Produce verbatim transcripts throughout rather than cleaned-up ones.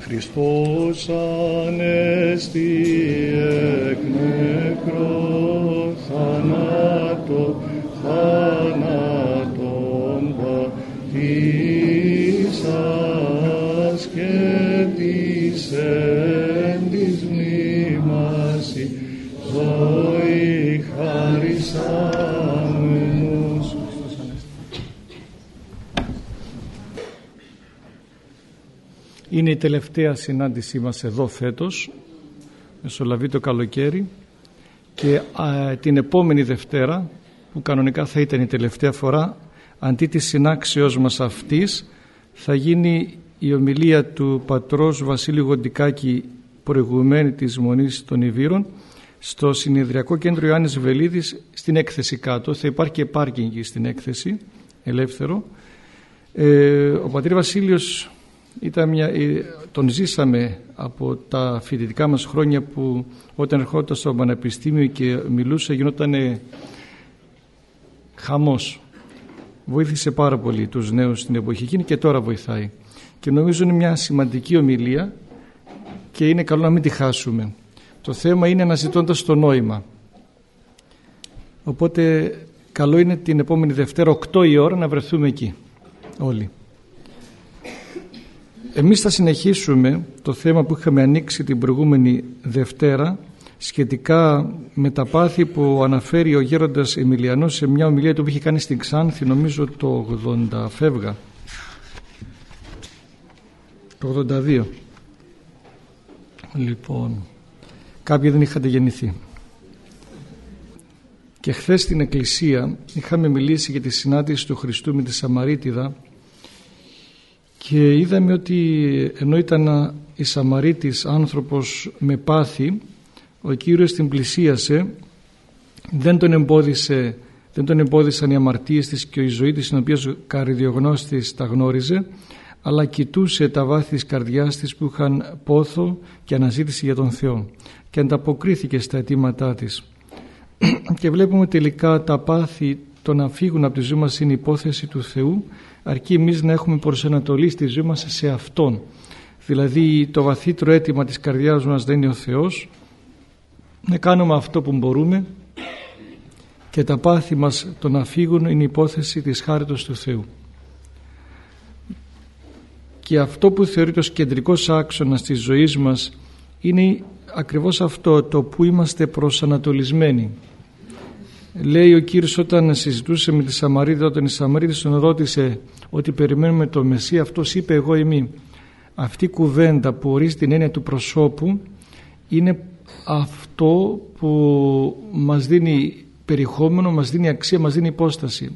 Χριστός ανέστη εκ νεκρό θανάτω, θάνατον πατήσας και της εν της μνήμασι ζωή χαρισάμενος. Είναι η τελευταία συνάντησή μας εδώ φέτος, μεσολαβεί το καλοκαίρι, και α, την επόμενη Δευτέρα, που κανονικά θα ήταν η τελευταία φορά, αντί της συνάξεως μας αυτής, θα γίνει η ομιλία του πατρός Βασίλειου Γοντικάκη, προηγουμένη της Μονής των Ιβύρων, στο Συνεδριακό Κέντρο Ιωάννης Βελίδης, στην έκθεση κάτω. Θα υπάρχει και πάρκινγκ στην έκθεση, ελεύθερο. Ε, ο πατήρ Βασίλειος ήταν μια, τον ζήσαμε από τα φοιτητικά μας χρόνια, που όταν ερχόταν στο πανεπιστήμιο και μιλούσε γινόταν χαμός. Βοήθησε πάρα πολύ τους νέους στην εποχή εκείνη και τώρα βοηθάει. Και νομίζω είναι μια σημαντική ομιλία και είναι καλό να μην τη χάσουμε. Το θέμα είναι αναζητώντας το νόημα. Οπότε καλό είναι την επόμενη Δευτέρα οκτώ η ώρα να βρεθούμε εκεί όλοι. Εμείς θα συνεχίσουμε το θέμα που είχαμε ανοίξει την προηγούμενη Δευτέρα, σχετικά με τα πάθη που αναφέρει ο γέροντας Εμιλιανός σε μια ομιλία του που είχε κάνει στην Ξάνθη, νομίζω το ογδόντα φεύγα, το ογδόντα δύο. Λοιπόν, κάποιοι δεν είχατε γεννηθεί. Και χθες στην εκκλησία είχαμε μιλήσει για τη συνάντηση του Χριστού με τη Σαμαρίτιδα, και είδαμε ότι ενώ ήταν η Σαμαρίτης άνθρωπος με πάθη, ο Κύριος την πλησίασε, δεν τον εμπόδισε, δεν τον εμπόδισαν οι αμαρτίες της και η ζωή της, την οποία ο καρδιογνώστης τα γνώριζε, αλλά κοιτούσε τα βάθη της καρδιάς της που είχαν πόθο και αναζήτηση για τον Θεό, και ανταποκρίθηκε στα αιτήματά της. Και βλέπουμε τελικά τα πάθη, το να φύγουν από τη ζωή μας είναι υπόθεση του Θεού, αρκεί εμείς να έχουμε προσανατολή στη ζωή μας σε Αυτόν. Δηλαδή το βαθύτερο αίτημα της καρδιάς μας δεν είναι ο Θεός, να κάνουμε αυτό που μπορούμε, και τα πάθη μας το να φύγουν είναι υπόθεση της χάριτος του Θεού. Και αυτό που θεωρείται ως κεντρικός άξονας της ζωής μας είναι ακριβώς αυτό, το που είμαστε προσανατολισμένοι. Λέει ο Κύριος όταν συζητούσε με τη Σαμαρίτιδα, όταν η Σαμαρίτης τον ρώτησε ότι περιμένουμε το Μεσσία, αυτός είπε εγώ είμαι. Αυτή η κουβέντα που ορίζει την έννοια του προσώπου είναι αυτό που μας δίνει περιεχόμενο, μας δίνει αξία, μας δίνει υπόσταση.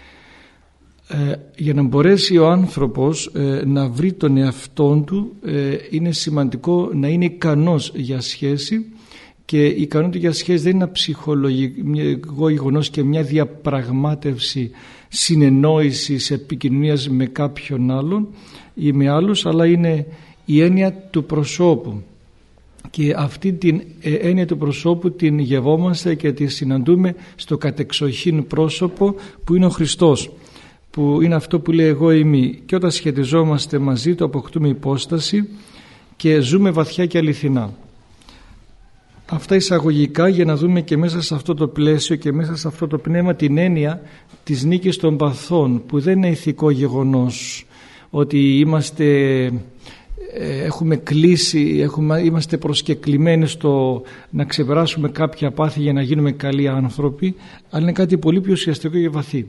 Ε, για να μπορέσει ο άνθρωπος ε, να βρει τον εαυτόν του, ε, είναι σημαντικό να είναι ικανός για σχέση, και η ικανότητα για σχέση δεν είναι ένα ψυχολογικό γεγονός και μια διαπραγμάτευση συνεννόησης, επικοινωνίας με κάποιον άλλον ή με άλλους, αλλά είναι η έννοια του προσώπου. Και αυτή την έννοια του προσώπου την γευόμαστε και τη συναντούμε στο κατεξοχήν πρόσωπο που είναι ο Χριστός, που είναι αυτό που λέει εγώ είμαι, και όταν σχετιζόμαστε μαζί του αποκτούμε υπόσταση και ζούμε βαθιά και αληθινά. Αυτά εισαγωγικά, για να δούμε και μέσα σε αυτό το πλαίσιο και μέσα σε αυτό το πνεύμα την έννοια της νίκης των παθών, που δεν είναι ηθικό γεγονός ότι είμαστε, έχουμε κλείσει, έχουμε, είμαστε προσκεκλημένοι στο να ξεπεράσουμε κάποια πάθη για να γίνουμε καλοί άνθρωποι, αλλά είναι κάτι πολύ πιο ουσιαστικό και βαθύ.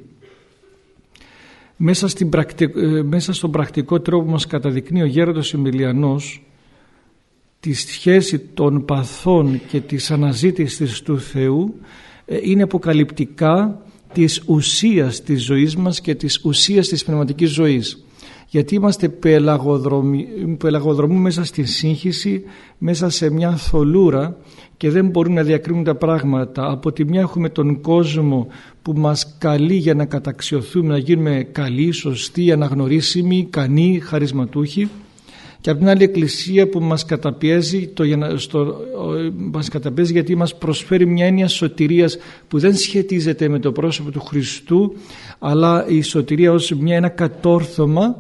Μέσα, στην πρακτι... μέσα στον πρακτικό τρόπο που μας καταδεικνύει ο γέροντας Εμιλιανός τη σχέση των παθών και της αναζήτησης του Θεού, είναι αποκαλυπτικά της ουσίας της ζωής μας και της ουσίας της πνευματικής ζωής. Γιατί είμαστε πελαγοδρομούμε μέσα στη σύγχυση, μέσα σε μια θολούρα, και δεν μπορούμε να διακρίνουμε τα πράγματα. Από τη μια έχουμε τον κόσμο που μας καλεί για να καταξιωθούμε, να γίνουμε καλοί, σωστοί, αναγνωρίσιμοι, ικανοί, χαρισματούχοι, και από την άλλη εκκλησία που μας καταπιέζει, το, στο, μας καταπιέζει γιατί μας προσφέρει μια έννοια σωτηρίας που δεν σχετίζεται με το πρόσωπο του Χριστού, αλλά η σωτηρία ως μια, ένα κατόρθωμα,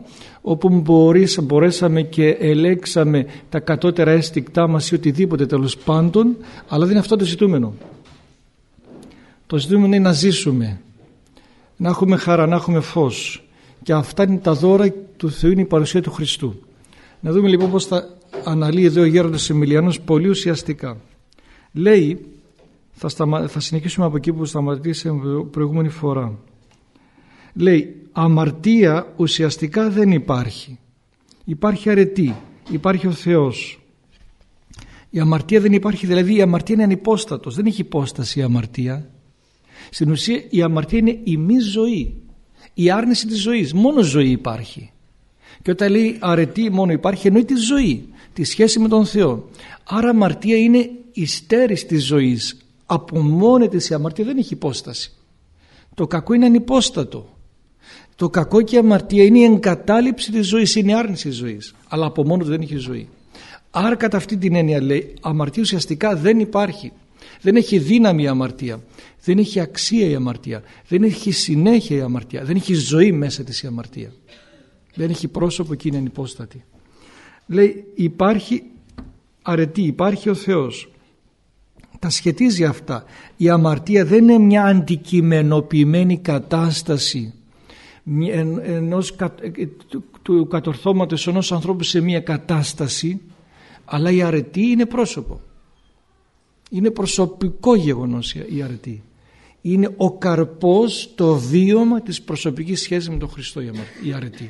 όπου μπορείς, μπορέσαμε και ελέξαμε τα κατώτερα αίσθηκτά μας ή οτιδήποτε τέλος πάντων, αλλά δεν είναι αυτό το ζητούμενο. Το ζητούμενο είναι να ζήσουμε, να έχουμε χαρά, να έχουμε φως, και αυτά είναι τα δώρα του Θεού, είναι η παρουσία του Χριστού. Να δούμε λοιπόν πώς θα αναλύει εδώ ο Γέροντας Εμιλιανός πολύ ουσιαστικά. Λέει, θα, σταμα... θα συνεχίσουμε από εκεί που σταματήσαμε προηγούμενη φορά. Λέει, αμαρτία ουσιαστικά δεν υπάρχει. Υπάρχει αρετή, υπάρχει ο Θεός. Η αμαρτία δεν υπάρχει, δηλαδή η αμαρτία είναι ανυπόστατος, δεν έχει υπόσταση η αμαρτία. Στην ουσία η αμαρτία είναι η μη ζωή, η άρνηση της ζωής, μόνο ζωή υπάρχει. Και όταν λέει αρετή μόνο υπάρχει, εννοεί τη ζωή, τη σχέση με τον Θεό. Άρα αμαρτία είναι η στέρηση της ζωής. Από μόνη της η αμαρτία δεν έχει υπόσταση. Το κακό είναι ανυπόστατο. Το κακό και η αμαρτία είναι η εγκατάλειψη της ζωής, είναι η άρνηση της ζωής. Αλλά από μόνο του δεν έχει ζωή. Άρα κατά αυτή την έννοια λέει, αμαρτία ουσιαστικά δεν υπάρχει. Δεν έχει δύναμη η αμαρτία. Δεν έχει αξία η αμαρτία. Δεν έχει συνέχεια η αμαρτία. Δεν έχει ζωή μέσα της η αμαρτία. Δεν έχει πρόσωπο και είναι ανυπόστατη. Λέει, υπάρχει αρετή, υπάρχει ο Θεός. Τα σχετίζει αυτά. Η αμαρτία δεν είναι μια αντικειμενοποιημένη κατάσταση ενός, του, του κατορθώματος ενός ανθρώπου σε μια κατάσταση, αλλά η αρετή είναι πρόσωπο. Είναι προσωπικό γεγονός η αρετή. Είναι ο καρπός, το βίωμα της προσωπικής σχέσης με τον Χριστό η αρετή.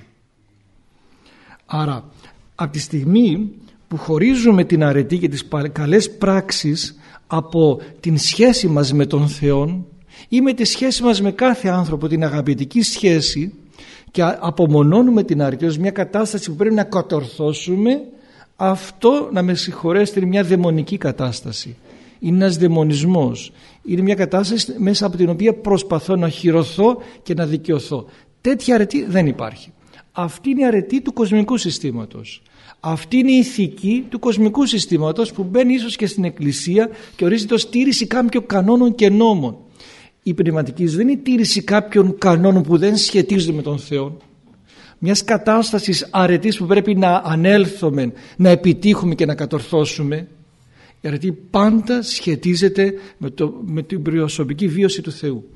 Άρα από τη στιγμή που χωρίζουμε την αρετή και τις καλές πράξεις από την σχέση μας με τον Θεό ή με τη σχέση μας με κάθε άνθρωπο, την αγαπητική σχέση, και απομονώνουμε την αρετή ως μια κατάσταση που πρέπει να κατορθώσουμε, αυτό, να με συγχωρέσετε, είναι μια δαιμονική κατάσταση. Είναι ένας δαιμονισμός. Είναι μια κατάσταση μέσα από την οποία προσπαθώ να χειρωθώ και να δικαιωθώ. Τέτοια αρετή δεν υπάρχει. Αυτή είναι η αρετή του κοσμικού συστήματος. Αυτή είναι η ηθική του κοσμικού συστήματος που μπαίνει ίσως και στην Εκκλησία και ορίζεται ως τήρηση κάποιων κανόνων και νόμων. Η πνευματική δεν είναι η τήρηση κάποιων κανόνων που δεν σχετίζονται με τον Θεό. Μιας κατάστασης αρετής που πρέπει να ανέλθουμε, να επιτύχουμε και να κατορθώσουμε. Η αρετή πάντα σχετίζεται με, το, με την προσωπική βίωση του Θεού.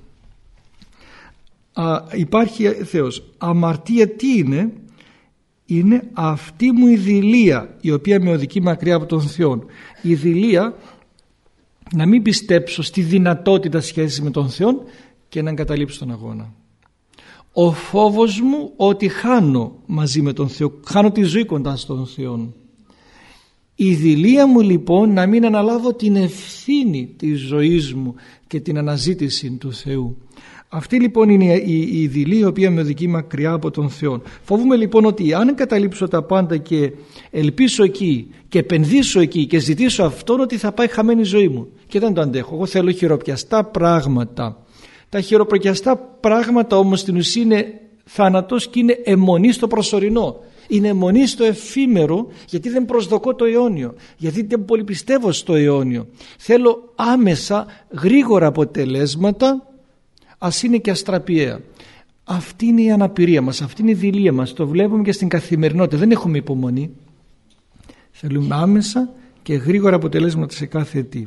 Α, υπάρχει Θεός. Αμαρτία τι είναι? Είναι αυτή μου η δειλία, η οποία με οδηγεί μακριά από τον Θεό. Η δειλία να μην πιστέψω στη δυνατότητα σχέσης με τον Θεό και να εγκαταλείψω τον αγώνα. Ο φόβος μου ότι χάνω μαζί με τον Θεό, χάνω τη ζωή κοντά στον Θεό. Η δειλία μου λοιπόν να μην αναλάβω την ευθύνη της ζωής μου και την αναζήτηση του Θεού. Αυτή λοιπόν είναι η, η δειλία η οποία με οδηγεί μακριά από τον Θεό. Φοβούμαι λοιπόν ότι αν εγκαταλείψω τα πάντα και ελπίσω εκεί και επενδύσω εκεί και ζητήσω αυτόν, ότι θα πάει χαμένη η ζωή μου. Και δεν το αντέχω. Εγώ θέλω χειροπιαστά πράγματα. Τα χειροπιαστά πράγματα όμως στην ουσία είναι θάνατος και είναι αιμονή στο προσωρινό. Είναι αιμονή στο εφήμερο, γιατί δεν προσδοκώ το αιώνιο, γιατί δεν πολύ πιστεύω στο αιώνιο. Θέλω άμεσα γρήγορα αποτελέσματα, ας είναι και αστραπιαία. Αυτή είναι η αναπηρία μας, αυτή είναι η δειλία μας. Το βλέπουμε και στην καθημερινότητα. Δεν έχουμε υπομονή. Θέλουμε άμεσα και γρήγορα αποτελέσματα σε κάθε τι.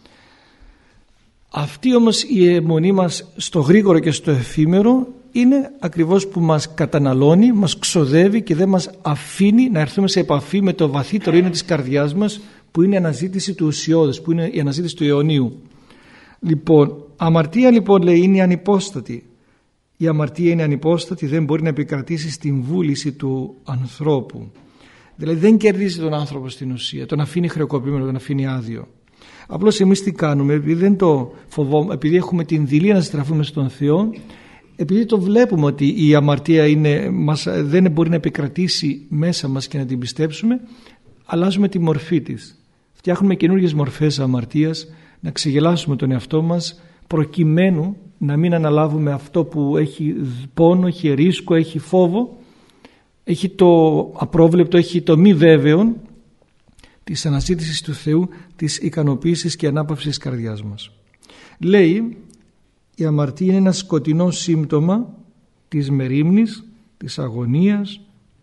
Αυτή όμως η αιμονή μας στο γρήγορο και στο εφήμερο είναι ακριβώς που μας καταναλώνει, μας ξοδεύει και δεν μας αφήνει να έρθουμε σε επαφή με το βαθύτερο είναι της καρδιάς μας, που είναι η αναζήτηση του ουσιώδους, που είναι η αναζήτηση του αιωνίου. Λοιπόν, αμαρτία λοιπόν λέει είναι ανυπόστατη. Η αμαρτία είναι ανυπόστατη, δεν μπορεί να επικρατήσει στην βούληση του ανθρώπου. Δηλαδή δεν κερδίζει τον άνθρωπο στην ουσία, τον αφήνει χρεοκοπημένο, τον αφήνει άδειο. Απλώς εμείς τι κάνουμε, επειδή δεν το φοβόμαστε, επειδή έχουμε την δειλία να στραφούμε στον Θεό, επειδή το βλέπουμε ότι η αμαρτία είναι, μας, δεν μπορεί να επικρατήσει μέσα μας και να την πιστέψουμε, αλλάζουμε τη μορφή της. Φτιάχνουμε καινούργιες μορφές αμαρτίας, να ξεγελάσουμε τον εαυτό μας, προκειμένου να μην αναλάβουμε αυτό που έχει πόνο, έχει ρίσκο, έχει φόβο, έχει το απρόβλεπτο, έχει το μη βέβαιο της αναζήτησης του Θεού, της ικανοποίησης και ανάπαυσης της καρδιάς μας. Λέει, η αμαρτία είναι ένα σκοτεινό σύμπτωμα της μερίμνης, της αγωνίας,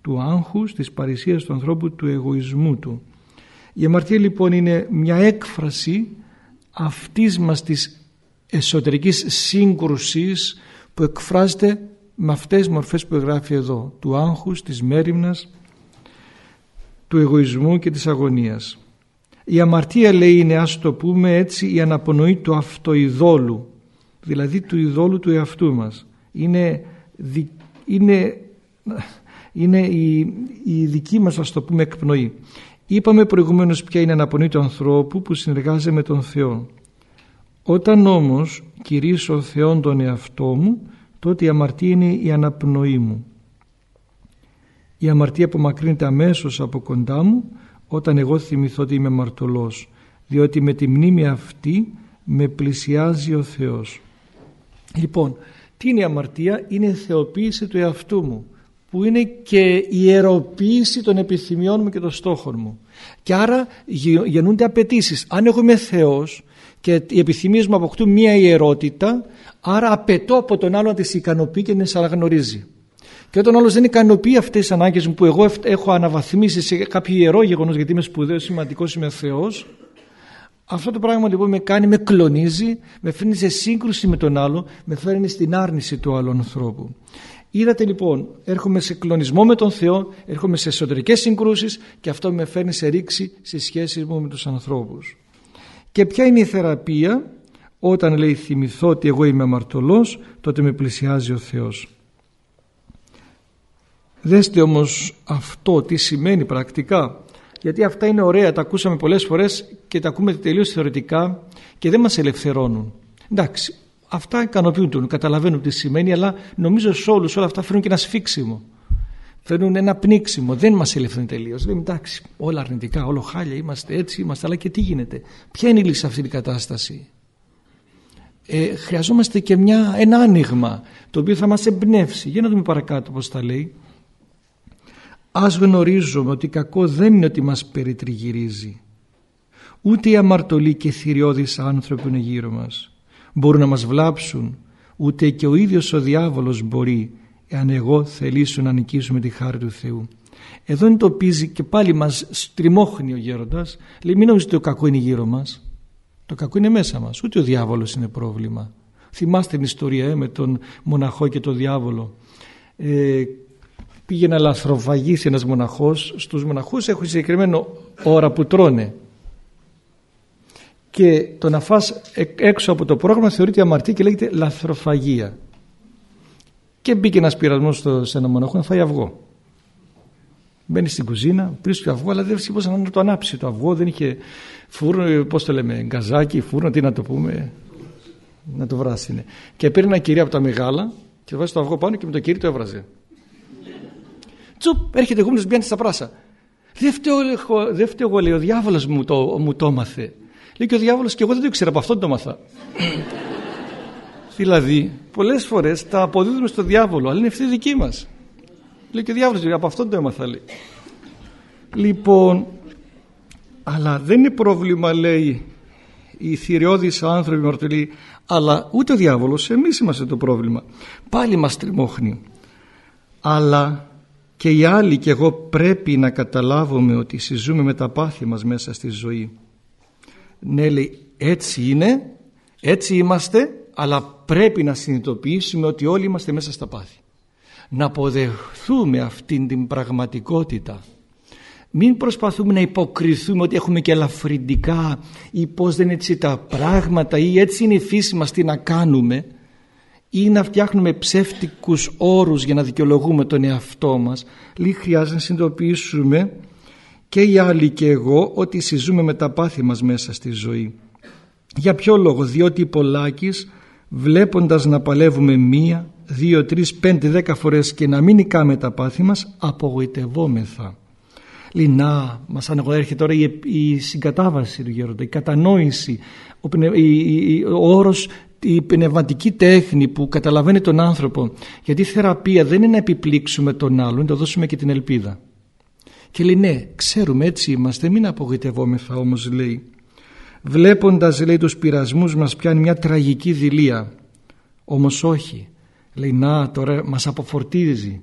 του άγχους, της παρησίας του ανθρώπου, του εγωισμού του. Η αμαρτία λοιπόν είναι μια έκφραση αυτής μας της εσωτερικής σύγκρουσης που εκφράζεται με αυτές τις μορφές που γράφει εδώ, του άγχους, της μέριμνας, του εγωισμού και της αγωνίας. Η αμαρτία, λέει, είναι, ας το πούμε έτσι, η αναπνοή του αυτοειδόλου, δηλαδή του ειδόλου του εαυτού μας. Είναι, είναι, είναι η, η δική μας, ας το πούμε, εκπνοή. Είπαμε προηγουμένως ποια είναι η αναπνοή του ανθρώπου που συνεργάζεται με τον Θεό. Όταν όμως κηρύσω Θεόν τον εαυτό μου, τότε η αμαρτία είναι η αναπνοή μου. Η αμαρτία απομακρύνεται αμέσως από κοντά μου όταν εγώ θυμηθώ ότι είμαι αμαρτωλός, διότι με τη μνήμη αυτή με πλησιάζει ο Θεός. Λοιπόν, τι είναι η αμαρτία? Είναι η θεοποίηση του εαυτού μου, που είναι και η ιεροποίηση των επιθυμιών μου και των στόχων μου. Και άρα γεννούνται απαιτήσεις. Αν εγώ είμαι Θεός και οι επιθυμίες μου αποκτούν μία ιερότητα, άρα απαιτώ από τον άλλο να τις ικανοποιεί και να τις αναγνωρίζει. Και όταν ο άλλος δεν ικανοποιεί αυτές τις ανάγκες μου που εγώ έχω αναβαθμίσει σε κάποιο ιερό γεγονός, γιατί είμαι σπουδαίος, σημαντικός, είμαι Θεός, αυτό το πράγμα λοιπόν με κάνει, με κλονίζει, με φέρνει σε σύγκρουση με τον άλλο, με φέρνει στην άρνηση του άλλου ανθρώπου. Είδατε λοιπόν, έρχομαι σε κλονισμό με τον Θεό, έρχομαι σε εσωτερικές συγκρούσεις και αυτό με φέρνει σε ρήξη στις σχέσεις μου με τους ανθρώπους. Και ποια είναι η θεραπεία? Όταν, λέει, θυμηθώ ότι εγώ είμαι αμαρτωλός, τότε με πλησιάζει ο Θεός. Δέστε όμως αυτό τι σημαίνει πρακτικά, γιατί αυτά είναι ωραία, τα ακούσαμε πολλές φορές και τα ακούμε τελείως θεωρητικά και δεν μας ελευθερώνουν. Εντάξει, αυτά ικανοποιούν τον, καταλαβαίνουν τι σημαίνει, αλλά νομίζω σε όλους όλα αυτά φέρνουν και ένα σφίξιμο, φέρνουν ένα πνίξιμο, δεν μας ελευθερώνουν τελείως. Λέμε εντάξει, όλα αρνητικά, όλο χάλια, είμαστε έτσι, είμαστε, αλλά και τι γίνεται? Ποια είναι η λύση σε αυτή την κατάσταση? Ε, χρειαζόμαστε και μια, ένα άνοιγμα το οποίο θα μας εμπνεύσει. Για να δούμε παρακάτω πως τα λέει. Ας γνωρίζουμε ότι κακό δεν είναι ότι μας περιτριγυρίζει, ούτε οι αμαρτωλοί και θηριώδεις άνθρωποι είναι γύρω μας μπορούν να μας βλάψουν, ούτε και ο ίδιος ο διάβολος μπορεί, εάν εγώ θελήσω να νικήσουμε τη χάρη του Θεού. Εδώ εντοπίζει και πάλι μας στριμώχνει ο γέροντας, λέει μην νομίζετε ότι το κακό είναι γύρω μας, το κακό είναι μέσα μας, ούτε ο διάβολος είναι πρόβλημα. Θυμάστε την ιστορία ε, με τον μοναχό και τον διάβολο. ε, Πήγε να λαθροφαγήσει ένας μοναχός. Στους μοναχούς έχουν συγκεκριμένο ώρα που τρώνε και το να φας έξω από το πρόγραμμα θεωρείται αμαρτία και λέγεται λαθροφαγία. Και μπήκε ένας πειρασμός σε ένα μοναχό να φάει αυγό. Μπαίνει στην κουζίνα, πήρε το αυγό, αλλά δεν ξέρει πώς να το ανάψει το αυγό, δεν είχε φούρνο, πώς το λέμε, γκαζάκι, φούρνο, τι να το πούμε, να το βράσινε. Και πήρε ένα κερί από τα μεγάλα και βάζει το αυγό πάνω και με το κερί το έβραζε. Τσουπ, έρχεται εγώ, μπαίνει στα πράσα. Δεν φταίω, δεν φταίω εγώ, λέει, ο διάβολος μου το, μου το έμαθε. Λέει και ο διάβολος και εγώ δεν το ήξερα, από αυτόν το έμαθα. Δηλαδή, πολλές φορές τα αποδίδουμε στο διάβολο, αλλά είναι ευθύνη δική μας. Λέει και ο διάβολος, από αυτόν το έμαθα, λέει. Λοιπόν, αλλά δεν είναι πρόβλημα, λέει, οι θηριώδεις άνθρωποι μαρτυροί, αλλά ούτε ο διάβολος, εμείς είμαστε το πρόβλημα. Πάλι μας τριμώχνει. Αλλά και οι άλλοι και εγώ πρέπει να καταλάβουμε ότι συζούμε με τα πάθη μας μέσα στη ζωή. Ναι, λέει, έτσι είναι, έτσι είμαστε, αλλά πρέπει να συνειδητοποιήσουμε ότι όλοι είμαστε μέσα στα πάθη. Να αποδεχθούμε αυτήν την πραγματικότητα. Μην προσπαθούμε να υποκριθούμε ότι έχουμε και ελαφρυντικά ή πως δεν είναι έτσι τα πράγματα ή έτσι είναι η φύση μας, τι να κάνουμε, ή να φτιάχνουμε ψεύτικους όρους για να δικαιολογούμε τον εαυτό μας. Λίγοι χρειάζεται να συνειδητοποιήσουμε και οι άλλοι και εγώ ότι συζούμε με τα πάθη μας μέσα στη ζωή. Για ποιο λόγο? Διότι πολλάκις βλέποντας να παλεύουμε μία, δύο, τρεις, πέντε, δέκα φορές και να μην νικάμε τα πάθη μας, απογοητευόμεθα. Λέει να, μας αναγωέρχεται τώρα η, η συγκατάβαση του γέροντα, η κατανόηση, ο, πνευ, η, η, ο όρος, η πνευματική τέχνη που καταλαβαίνει τον άνθρωπο. Γιατί η θεραπεία δεν είναι να επιπλήξουμε τον άλλον, να το δώσουμε και την ελπίδα. Και λέει ναι, ξέρουμε έτσι είμαστε, μην απογοητευόμεθα όμως, λέει. Βλέποντας, λέει, τους πειρασμούς μας πιάνει μια τραγική δειλία. Όμως όχι, λέει, να τώρα μας αποφορτίζει,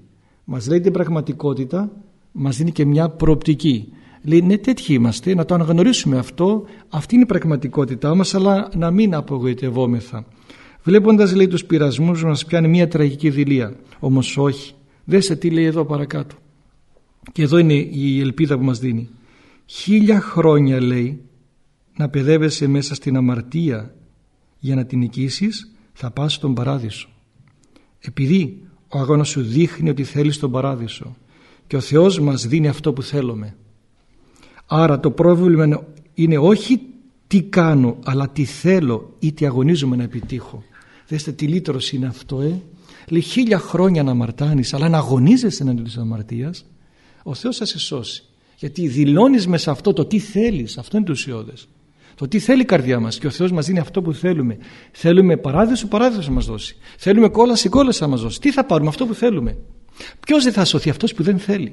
Μας λέει την πραγματικότητα, μας δίνει και μια προοπτική. Λέει ναι, τέτοιοι είμαστε, να το αναγνωρίσουμε αυτό, αυτή είναι η πραγματικότητά μας, αλλά να μην απογοητευόμεθα. Βλέποντας, λέει, τους πειρασμούς μας πιάνει μια τραγική δειλία. Όμως όχι. Δέστε τι λέει εδώ παρακάτω. Και εδώ είναι η ελπίδα που μας δίνει. Χίλια χρόνια, λέει, να παιδεύεσαι μέσα στην αμαρτία για να την νικήσεις, θα πας στον παράδεισο. Επειδή ο αγώνας σου δείχνει ότι θέλεις τον παράδεισο και ο Θεός μας δίνει αυτό που θέλουμε. Άρα το πρόβλημα είναι όχι τι κάνω, αλλά τι θέλω ή τι αγωνίζομαι να επιτύχω. Δέστε τι λύτρος είναι αυτό, ε. Λέει χίλια χρόνια να αμαρτάνεις, αλλά να αγωνίζεσαι εναντίον της αμαρτίας, ο Θεός θα σε σώσει. Γιατί δηλώνεις μέσα αυτό το τι θέλεις, αυτό είναι το ουσιώδες. Το τι θέλει η καρδιά μας, και ο Θεός μας δίνει αυτό που θέλουμε. Θέλουμε παράδεισο, παράδεισο θα μας δώσει. Θέλουμε κόλαση, κόλαση θα μας δώσει. Τι θα πάρουμε? Αυτό που θέλουμε. Ποιος δεν θα σωθεί? Αυτός που δεν θέλει.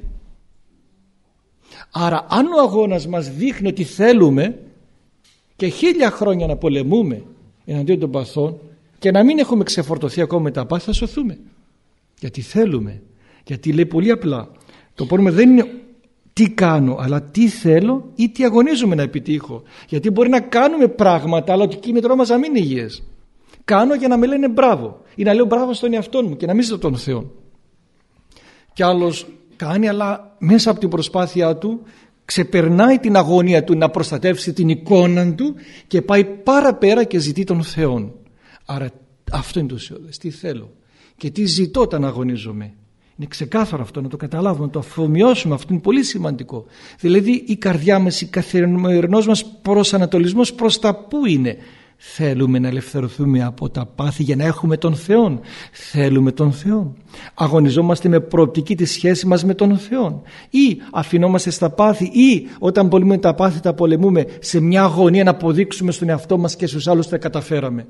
Άρα αν ο αγώνας μας δείχνει ότι θέλουμε και χίλια χρόνια να πολεμούμε εναντίον των παθών και να μην έχουμε ξεφορτωθεί ακόμα με τα πάθη, θα σωθούμε. Γιατί θέλουμε. Γιατί λέει πολύ απλά, το πρόβλημα δεν είναι τι κάνω, αλλά τι θέλω ή τι αγωνίζομαι να επιτύχω. Γιατί μπορεί να κάνουμε πράγματα, αλλά το κίνητρό μας να μην είναι υγιές. Κάνω για να με λένε μπράβο ή να λέω μπράβο στον εαυτό μου και να μην ζητώ τον Θεό. Κι άλλος κάνει, αλλά μέσα από την προσπάθειά του ξεπερνάει την αγωνία του να προστατεύσει την εικόνα του και πάει παραπέρα και ζητεί τον Θεό. Άρα αυτό είναι το ουσιώδες. Τι θέλω και τι ζητώ όταν αγωνίζομαι. Είναι ξεκάθαρο αυτό, να το καταλάβουμε, να το αφομοιώσουμε. Αυτό είναι πολύ σημαντικό. Δηλαδή η καρδιά μας, η καθημερινός μας προσανατολισμός προς τα πού είναι? Θέλουμε να ελευθερωθούμε από τα πάθη για να έχουμε τον Θεό. Θέλουμε τον Θεό. Αγωνιζόμαστε με προοπτική τη σχέση μας με τον Θεό. Ή αφινόμαστε στα πάθη, ή όταν πολεμούμε τα πάθη τα πολεμούμε σε μια αγωνία να αποδείξουμε στον εαυτό μας και στους άλλους ότι τα καταφέραμε.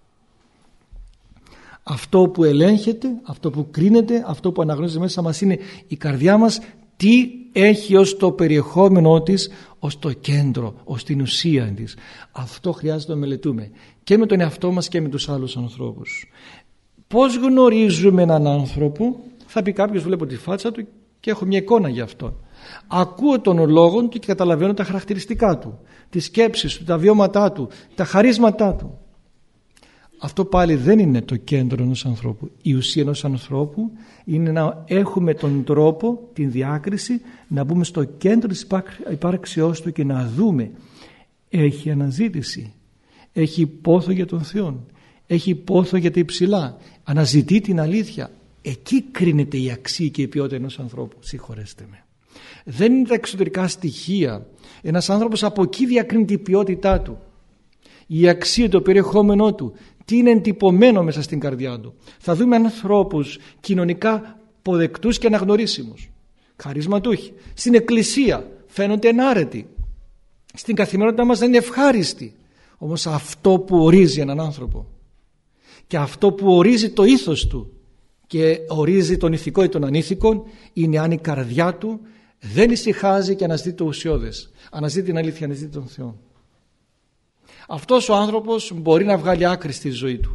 Αυτό που ελέγχεται, αυτό που κρίνεται, αυτό που αναγνωρίζεται μέσα μας είναι η καρδιά μας, τι έχει ως το περιεχόμενό της, ως το κέντρο, ως την ουσία της. Αυτό χρειάζεται να μελετούμε και με τον εαυτό μας και με τους άλλους ανθρώπους. Πώς γνωρίζουμε έναν άνθρωπο? Θα πει κάποιος, βλέπω τη φάτσα του και έχω μια εικόνα γι' αυτό. Ακούω τον λόγο του και καταλαβαίνω τα χαρακτηριστικά του, τις σκέψεις του, τα βιώματά του, τα χαρίσματά του. Αυτό πάλι δεν είναι το κέντρο ενός ανθρώπου. Η ουσία ενός ανθρώπου είναι να έχουμε τον τρόπο, την διάκριση, να μπούμε στο κέντρο της υπάρξεώς του και να δούμε. Έχει αναζήτηση, έχει πόθο για τον Θεό, έχει πόθο για τα υψηλά, αναζητεί την αλήθεια. Εκεί κρίνεται η αξία και η ποιότητα ενός ανθρώπου. Συγχωρέστε με. Δεν είναι τα εξωτερικά στοιχεία. Ένας άνθρωπος από εκεί διακρίνει την ποιότητά του, η αξία, το περιεχόμενό του, τι είναι εντυπωμένο μέσα στην καρδιά του. Θα δούμε ανθρώπους κοινωνικά αποδεκτούς και αναγνωρίσιμους, χαρισματούχοι. Στην εκκλησία φαίνονται ενάρετοι, στην καθημερινότητα μας δεν είναι ευχάριστοι. Όμως αυτό που ορίζει έναν άνθρωπο και αυτό που ορίζει το ήθος του και ορίζει τον ηθικό ή τον ανήθικο είναι αν η καρδιά του δεν ησυχάζει και αναζητεί το ουσιώδες, αναζητεί την αλήθεια, αναζητεί τον Θεό. Αυτός ο άνθρωπος μπορεί να βγάλει άκρη στη ζωή του.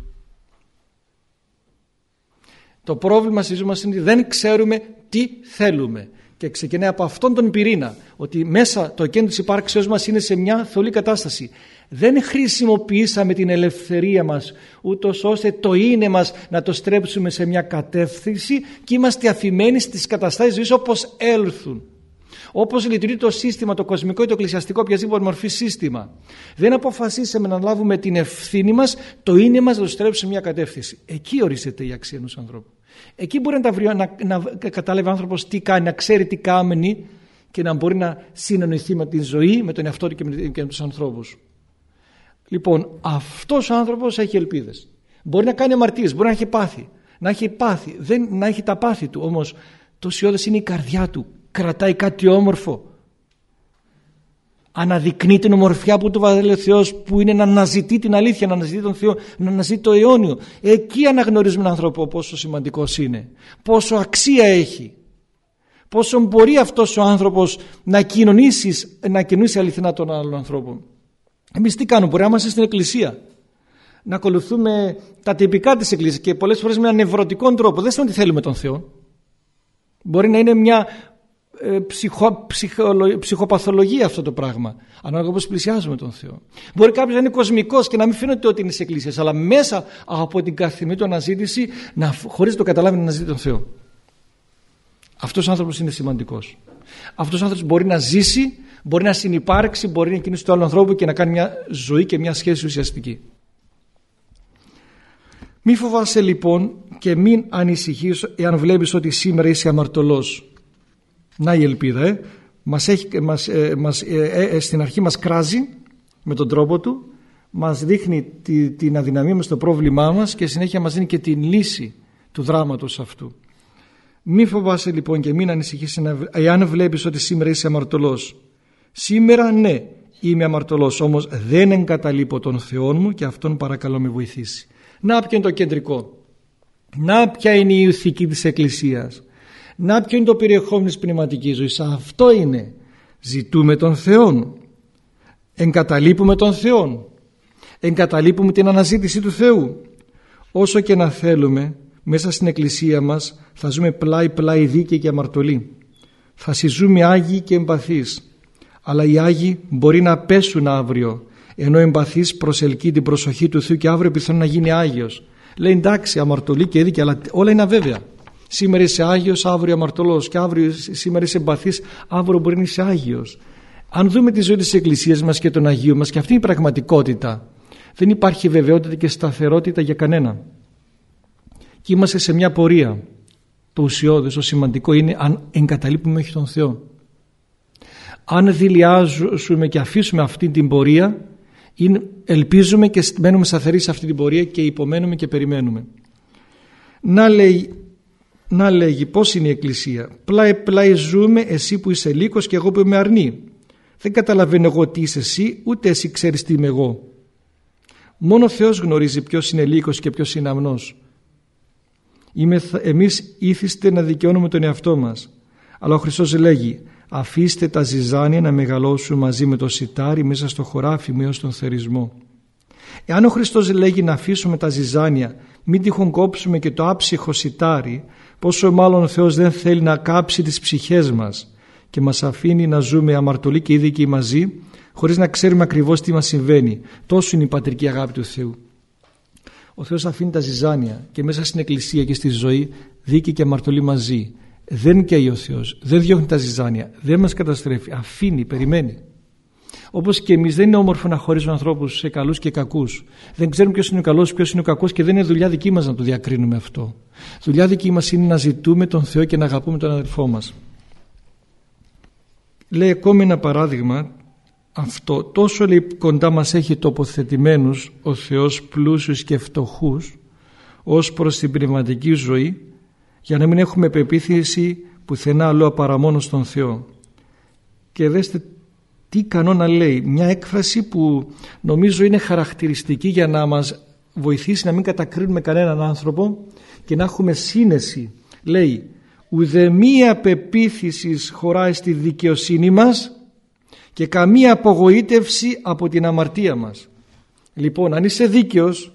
Το πρόβλημα στη ζωή μας είναι ότι δεν ξέρουμε τι θέλουμε και ξεκινάει από αυτόν τον πυρήνα, ότι μέσα το κέντρο της υπάρξεως μας είναι σε μια θολή κατάσταση. Δεν χρησιμοποιήσαμε την ελευθερία μας ούτως ώστε το είναι μας να το στρέψουμε σε μια κατεύθυνση και είμαστε αφημένοι στις καταστάσεις ζωής όπως έλθουν. Όπως λειτουργεί το σύστημα, το κοσμικό ή το εκκλησιαστικό, οποιασδήποτε μορφή σύστημα. Δεν αποφασίσαμε να λάβουμε την ευθύνη μας, το είναι μας να το στρέψουμε σε μια κατεύθυνση. Εκεί ορίζεται η αξία ενός ανθρώπου. Εκεί μπορεί να, τα βρει, να, να καταλάβει ο άνθρωπος τι κάνει, να ξέρει τι κάνει και να μπορεί να συνεννοηθεί με τη ζωή, με τον εαυτό του και με, και με τους ανθρώπους. Λοιπόν, αυτός ο άνθρωπος έχει ελπίδες. Μπορεί να κάνει αμαρτίες, μπορεί να έχει πάθη, να έχει πάθη, δεν, να έχει τα πάθη του, όμως το ουσιώδες είναι η καρδιά του. Κρατάει κάτι όμορφο, αναδεικνύει την ομορφιά που του βάλε ο Θεός, που είναι να αναζητεί την αλήθεια, να αναζητεί τον Θεό, να αναζητεί το αιώνιο. Εκεί αναγνωρίζουμε έναν άνθρωπο πόσο σημαντικός είναι, πόσο αξία έχει, πόσο μπορεί αυτός ο άνθρωπος να κοινωνήσει, να κοινωνήσει αληθινά τον άλλον ανθρώπο. Εμείς τι κάνουμε? Μπορεί να είμαστε στην εκκλησία, να ακολουθούμε τα τυπικά της εκκλησίας και πολλές φορές με έναν νευρωτικό τρόπο. Δεν σημαίνει ότι θέλουμε τον Θεό. Μπορεί να είναι μια ε, ψυχο, ψυχο, ψυχοπαθολογία αυτό το πράγμα, ανάλογα πώς πλησιάζουμε τον Θεό. Μπορεί κάποιος να είναι κοσμικός και να μην φαίνεται ότι είναι σε εκκλησίες, αλλά μέσα από την καθημερινή του αναζήτηση, να, χωρίς να το καταλάβει, να αναζητεί τον Θεό. Αυτός ο άνθρωπος είναι σημαντικός. Αυτός ο άνθρωπος μπορεί να ζήσει, μπορεί να συνυπάρξει, μπορεί να κινήσει του άλλου ανθρώπου και να κάνει μια ζωή και μια σχέση ουσιαστική. Μη φοβάσαι λοιπόν και μην ανησυχείς εάν βλέπεις ότι σήμερα είσαι αμαρτωλός. Να η ελπίδα, ε. μας έχει, μας, ε, μας, ε, ε, στην αρχή μας κράζει με τον τρόπο του, μας δείχνει τη, την αδυναμία μας, το πρόβλημά μας και συνέχεια μας δίνει και την λύση του δράματος αυτού. Μη φοβάσαι λοιπόν και μην ανησυχείς εάν βλέπεις ότι σήμερα είσαι αμαρτωλός. Σήμερα ναι, είμαι αμαρτωλός, όμως δεν εγκαταλείπω τον Θεό μου και αυτόν παρακαλώ με βοηθήσει. Να ποιο είναι το κεντρικό, να ποια είναι η ηθική της Εκκλησίας, να ποιο είναι το περιεχόμενο της πνευματικής ζωής. Αυτό είναι, ζητούμε τον Θεό, εγκαταλείπουμε τον Θεό, εγκαταλείπουμε την αναζήτηση του Θεού. Όσο και να θέλουμε, μέσα στην Εκκλησία μας θα ζούμε πλάι πλάι δίκαιοι και αμαρτωλοί, θα συζούμε άγιοι και εμπαθείς, αλλά οι άγιοι μπορεί να πέσουν αύριο, ενώ ο εμπαθής προσελκύει την προσοχή του Θεού και αύριο πιθανόν να γίνει Άγιος. Λέει εντάξει, αμαρτωλή και δίκαιη, αλλά όλα είναι αβέβαια. Σήμερα είσαι Άγιος, αύριο αμαρτωλός, και αύριο σήμερα είσαι εμπαθής, αύριο μπορεί να είσαι Άγιος. Αν δούμε τη ζωή της Εκκλησίας μας και των Αγίων μας, και αυτή είναι η πραγματικότητα, δεν υπάρχει βεβαιότητα και σταθερότητα για κανένα. Και είμαστε σε μια πορεία. Το ουσιώδες, το σημαντικό είναι αν εγκαταλείπουμε όχι τον Θεό. Αν δειλιάζουμε και αφήσουμε αυτή την πορεία, ελπίζουμε και μένουμε σταθεροί σε αυτή την πορεία και υπομένουμε και περιμένουμε. Να λέει, να λέγει πώς είναι η Εκκλησία. Πλάι πλάι ζούμε, εσύ που είσαι λύκος και εγώ που είμαι αρνή. Δεν καταλαβαίνω εγώ τι είσαι εσύ, ούτε εσύ ξέρεις τι είμαι εγώ. Μόνο ο Θεός γνωρίζει ποιος είναι λύκος και ποιος είναι αμνός. Εμείς ήθιστε να δικαιώνουμε τον εαυτό μας, αλλά ο Χριστός λέγει αφήστε τα ζυζάνια να μεγαλώσουν μαζί με το σιτάρι μέσα στο χωράφι μου έως τον θερισμό. Εάν ο Χριστός λέγει να αφήσουμε τα ζυζάνια, μην τυχόν κόψουμε και το άψυχο σιτάρι, πόσο μάλλον ο Θεός δεν θέλει να κάψει τις ψυχές μας και μας αφήνει να ζούμε αμαρτωλοί και ειδικοί μαζί, χωρίς να ξέρουμε ακριβώς τι μας συμβαίνει. Τόσο είναι η πατρική αγάπη του Θεού. Ο Θεός αφήνει τα ζυζάνια και μέσα στην Εκκλησία και στη ζωή δίκαιοι και αμαρτωλοί μαζί. Δεν καίει ο Θεός, δεν διώχνει τα ζυζάνια, δεν μας καταστρέφει, αφήνει, περιμένει. Όπως και εμείς δεν είναι όμορφο να χωρίζουμε ανθρώπους σε καλούς και κακούς. Δεν ξέρουμε ποιος είναι ο καλός, ποιος είναι ο κακός και δεν είναι δουλειά δική μας να το διακρίνουμε αυτό. Δουλειά δική μας είναι να ζητούμε τον Θεό και να αγαπούμε τον αδελφό μας. Λέει ακόμη ένα παράδειγμα, αυτό τόσο λέει, κοντά μας έχει τοποθετημένους ο Θεός πλούσιους και φτωχούς ως προς την πνευματική ζωή, για να μην έχουμε πεποίθηση πουθενά αλλού παρά μόνο στον Θεό. Και δέστε τι κανόνα λέει, μια έκφραση που νομίζω είναι χαρακτηριστική για να μας βοηθήσει να μην κατακρίνουμε κανέναν άνθρωπο και να έχουμε σύνεση. Λέει ουδεμία πεποίθηση χωράει στη δικαιοσύνη μας και καμία απογοήτευση από την αμαρτία μας. Λοιπόν, αν είσαι δίκαιος,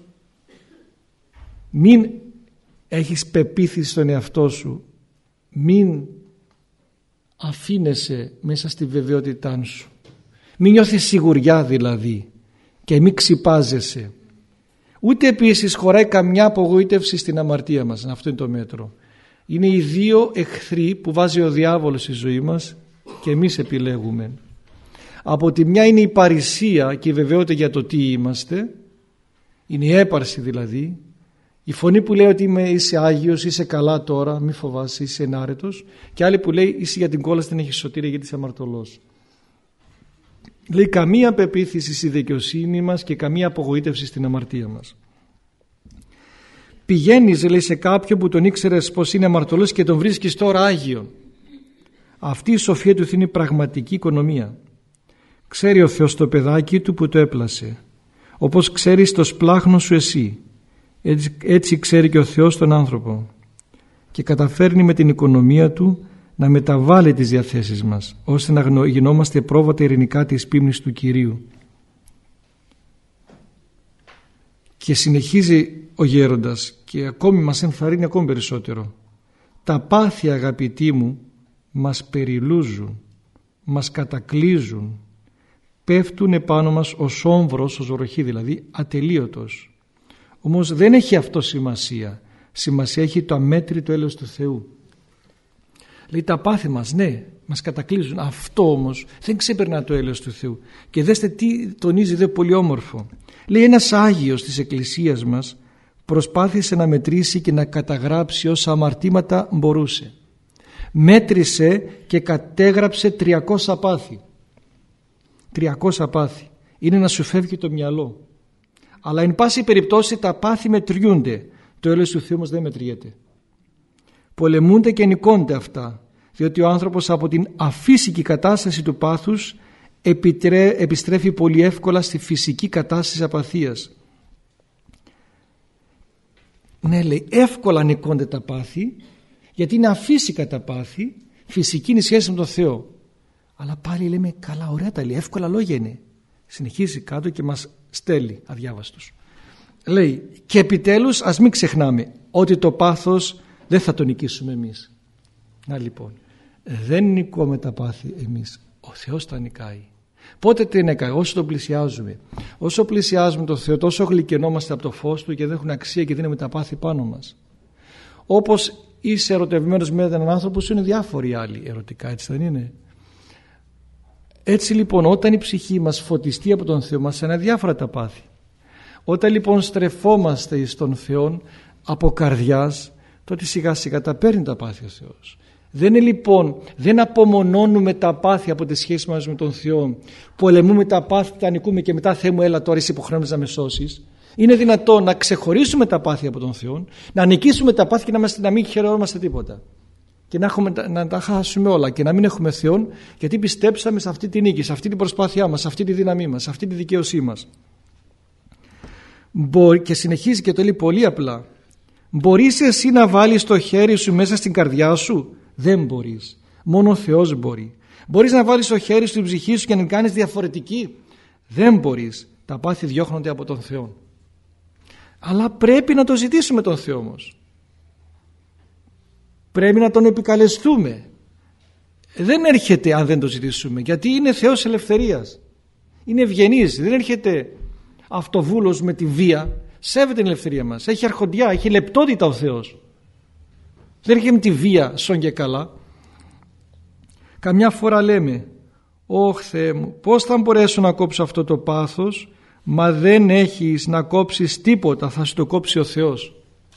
μην έχεις πεποίθηση στον εαυτό σου, μην αφήνεσαι μέσα στη βεβαιότητά σου, μην νιώθεις σιγουριά δηλαδή και μην ξυπάζεσαι. Ούτε επίσης χωράει καμιά απογοήτευση στην αμαρτία μας. Αυτό είναι το μέτρο. Είναι οι δύο εχθροί που βάζει ο διάβολος στη ζωή μας και εμείς επιλέγουμε. Από τη μια είναι η παρησία και η βεβαιότητα για το τι είμαστε, είναι η έπαρση δηλαδή, η φωνή που λέει ότι είμαι, είσαι Άγιος, είσαι καλά τώρα, μη φοβάσαι, είσαι ενάρετος, και άλλη που λέει είσαι για την κόλαση, δεν έχεις σωτήρια γιατί είσαι αμαρτωλός. Λέει καμία πεποίθηση στη δικαιοσύνη μας και καμία απογοήτευση στην αμαρτία μας. Πηγαίνεις λέει σε κάποιον που τον ήξερες πως είναι αμαρτωλός και τον βρίσκεις τώρα Άγιο. Αυτή η σοφία του είναι πραγματική οικονομία. Ξέρει ο Θεός το παιδάκι του που το έπλασε, όπως ξέρεις το σπλάχνο σου εσύ. Έτσι, έτσι ξέρει και ο Θεός τον άνθρωπο και καταφέρνει με την οικονομία του να μεταβάλει τις διαθέσεις μας ώστε να γινόμαστε πρόβατα ειρηνικά της πίμνης του Κυρίου. Και συνεχίζει ο γέροντας και ακόμη μας ενθαρρύνει ακόμη περισσότερο. Τα πάθη, αγαπητοί μου, μας περιλούζουν, μας κατακλείζουν, πέφτουν επάνω μας ως όμβρος, ως βροχή δηλαδή, ατελείωτος. Όμως δεν έχει αυτό σημασία. Σημασία έχει το αμέτρητο έλεος του Θεού. Λέει τα πάθη μας, ναι, μας κατακλείζουν. Αυτό όμως δεν ξεπερνά το έλεος του Θεού. Και δέστε τι τονίζει δε πολύ όμορφο. Λέει ένας Άγιος της Εκκλησίας μας προσπάθησε να μετρήσει και να καταγράψει όσα αμαρτήματα μπορούσε. Μέτρησε και κατέγραψε τριακόσια πάθη. τριακόσια πάθη. Είναι να σου φεύγει το μυαλό. Αλλά εν πάση περιπτώσει τα πάθη μετριούνται. Το έλεος του Θεού όμως δεν μετριέται. Πολεμούνται και νικώνται αυτά, διότι ο άνθρωπος από την αφύσικη κατάσταση του πάθους επιτρέ, επιστρέφει πολύ εύκολα στη φυσική κατάσταση απαθίας. Ναι, λέει, εύκολα νικώνται τα πάθη, γιατί είναι αφύσικα τα πάθη, φυσική είναι η σχέση με τον Θεό. Αλλά πάλι λέμε, καλά, ωραία τα λέει, εύκολα λόγια είναι. Συνεχίζει κάτω και μας στέλνει αδιάβαστος. Λέει, και επιτέλους ας μην ξεχνάμε ότι το πάθος δεν θα το νικήσουμε εμείς. Να λοιπόν, δεν νικούμε τα πάθη εμείς, ο Θεός τα νικάει. Πότε τι νικάει? Όσο τον πλησιάζουμε. Όσο πλησιάζουμε τον Θεό, τόσο γλυκαινόμαστε από το φως Του και δεν έχουν αξία και δίνουμε τα πάθη πάνω μας. Όπως είσαι ερωτευμένος με έναν άνθρωπο, σου είναι διάφοροι άλλοι ερωτικά, έτσι δεν είναι? Έτσι λοιπόν, όταν η ψυχή μας φωτιστεί από τον Θεό μας, είναι διάφορα τα πάθη. Όταν λοιπόν στρεφόμαστε στον Θεό από καρδιάς, τότε σιγά σιγά τα παίρνει τα πάθη ο Θεός. Δεν είναι λοιπόν, δεν απομονώνουμε τα πάθη από τη σχέση μας με τον Θεό, πολεμούμε τα πάθη, τα νικούμε και μετά Θεέ μου έλα τώρα είσαι υποχρεωμένος να με σώσεις. Είναι δυνατόν να ξεχωρίσουμε τα πάθη από τον Θεό, να νικήσουμε τα πάθη και να, μας, να μην χαιρόμαστε τίποτα. Και να, έχουμε, να τα χάσουμε όλα και να μην έχουμε Θεόν, γιατί πιστέψαμε σε αυτή τη νίκη, σε αυτή την προσπάθειά μας, σε αυτή τη δύναμή μας, σε αυτή τη δικαίωσή μας. Και συνεχίζει και το λέει πολύ απλά. Μπορείς εσύ να βάλεις το χέρι σου μέσα στην καρδιά σου? Δεν μπορείς. Μόνο ο Θεός μπορεί. Μπορείς να βάλεις το χέρι στην ψυχή σου και να την κάνεις διαφορετική? Δεν μπορείς. Τα πάθη διώχνονται από τον Θεό. Αλλά πρέπει να το ζητήσουμε τον Θεό όμως. Πρέπει να τον επικαλεστούμε. Δεν έρχεται αν δεν το ζητήσουμε, γιατί είναι Θεός ελευθερίας. Είναι ευγενής. Δεν έρχεται αυτοβούλος με τη βία. Σέβεται την ελευθερία μας. Έχει αρχοντιά, έχει λεπτότητα ο Θεός. Δεν έρχεται με τη βία σον και καλά. Καμιά φορά λέμε, «Ωχ Θεέ μου, πώς θα μπορέσω να κόψω αυτό το πάθος?» Μα δεν έχεις να κόψεις τίποτα, θα σου το κόψει ο Θεός.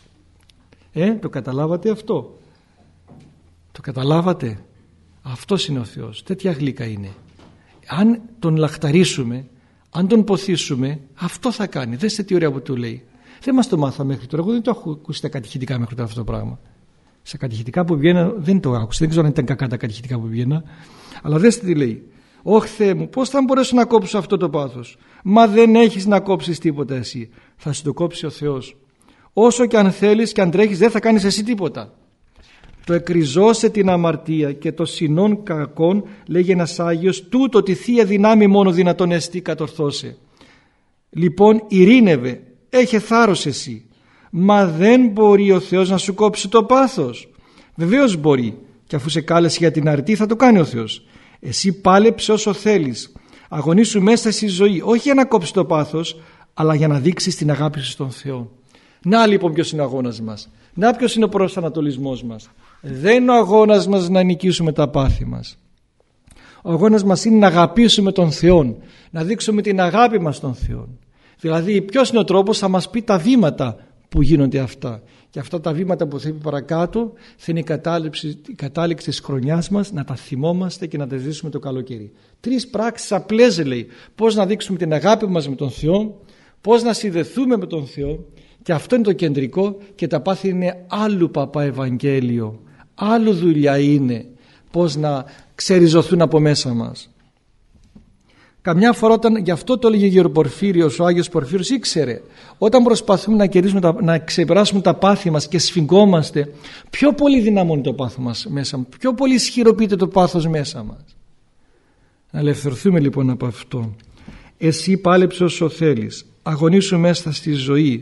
Ε, το καταλάβατε αυτό? Το καταλάβατε? Αυτός είναι ο Θεός. Τέτοια γλύκα είναι. Αν τον λαχταρίσουμε, αν τον ποθήσουμε, αυτό θα κάνει. Δέστε τι ωραία που του λέει. Δεν μας το μάθαμε μέχρι τώρα. Εγώ δεν το έχω ακούσει στα κατηχητικά μέχρι τώρα αυτό το πράγμα. Στα κατηχητικά που βγαίνα δεν το άκουσα. Δεν ξέρω αν ήταν κακά τα κατηχητικά που βγαίνα. Αλλά δέστε τι λέει. «Ωχ Θεέ μου, πώς θα μπορέσω να κόψω αυτό το πάθος?» Μα δεν έχεις να κόψεις τίποτα εσύ. Θα σου το κόψει ο Θεός. Όσο και αν θέλεις και αν τρέχεις, δεν θα κάνεις εσύ τίποτα. Το εκριζώσε την αμαρτία και το συνόν κακόν, λέγει ένας Άγιος, τούτο τη θεία δυνάμει μόνο δυνατόν εστί κατορθώσε. Λοιπόν ειρήνευε, έχε θάρρος εσύ. Μα δεν μπορεί ο Θεός να σου κόψει το πάθος. Βεβαίως μπορεί, και αφού σε κάλεσε για την αρτή θα το κάνει ο Θεός. Εσύ πάλεψε όσο θέλεις. Αγωνίσου μέσα στη ζωή, όχι για να κόψει το πάθος, αλλά για να δείξεις την αγάπη σου στον Θεό. Να λοιπόν ποιος είναι ο αγώνας μας. Να ποιος είναι ο προσανατολισμός μας. Δεν είναι ο αγώνας μας να νικήσουμε τα πάθη μας. Ο αγώνας μας είναι να αγαπήσουμε τον Θεό, να δείξουμε την αγάπη μας στον Θεό. Δηλαδή ποιος είναι ο τρόπος? Θα μας πει τα βήματα που γίνονται αυτά. Και αυτά τα βήματα που θα πει παρακάτω θα είναι η κατάληξη, η κατάληξη της χρονιάς μας, να τα θυμόμαστε και να τα ζήσουμε το καλοκαίρι. Τρεις πράξεις απλές λέει. Πώς να δείξουμε την αγάπη μας με τον Θεό, πώς να συνδεθούμε με τον Θεό, και αυτό είναι το κεντρικό, και τα πάθη είναι άλλου παπά Ευαγγέλιο. Άλλου δουλειά είναι πώς να ξεριζωθούν από μέσα μας. Καμιά φορά όταν, γι' αυτό το έλεγε ο Πορφύριος, ο Άγιος Πορφύριος ήξερε, όταν προσπαθούμε να, κερδίσουμε, να ξεπεράσουμε τα πάθη μας και σφιγγόμαστε, πιο πολύ δυναμώνει το πάθο μας μέσα μας, πιο πολύ ισχυροποιείται το πάθος μέσα μας. Να ελευθερωθούμε λοιπόν από αυτό. Εσύ πάλεψε όσο θέλεις, αγωνίσου μέσα στη ζωή,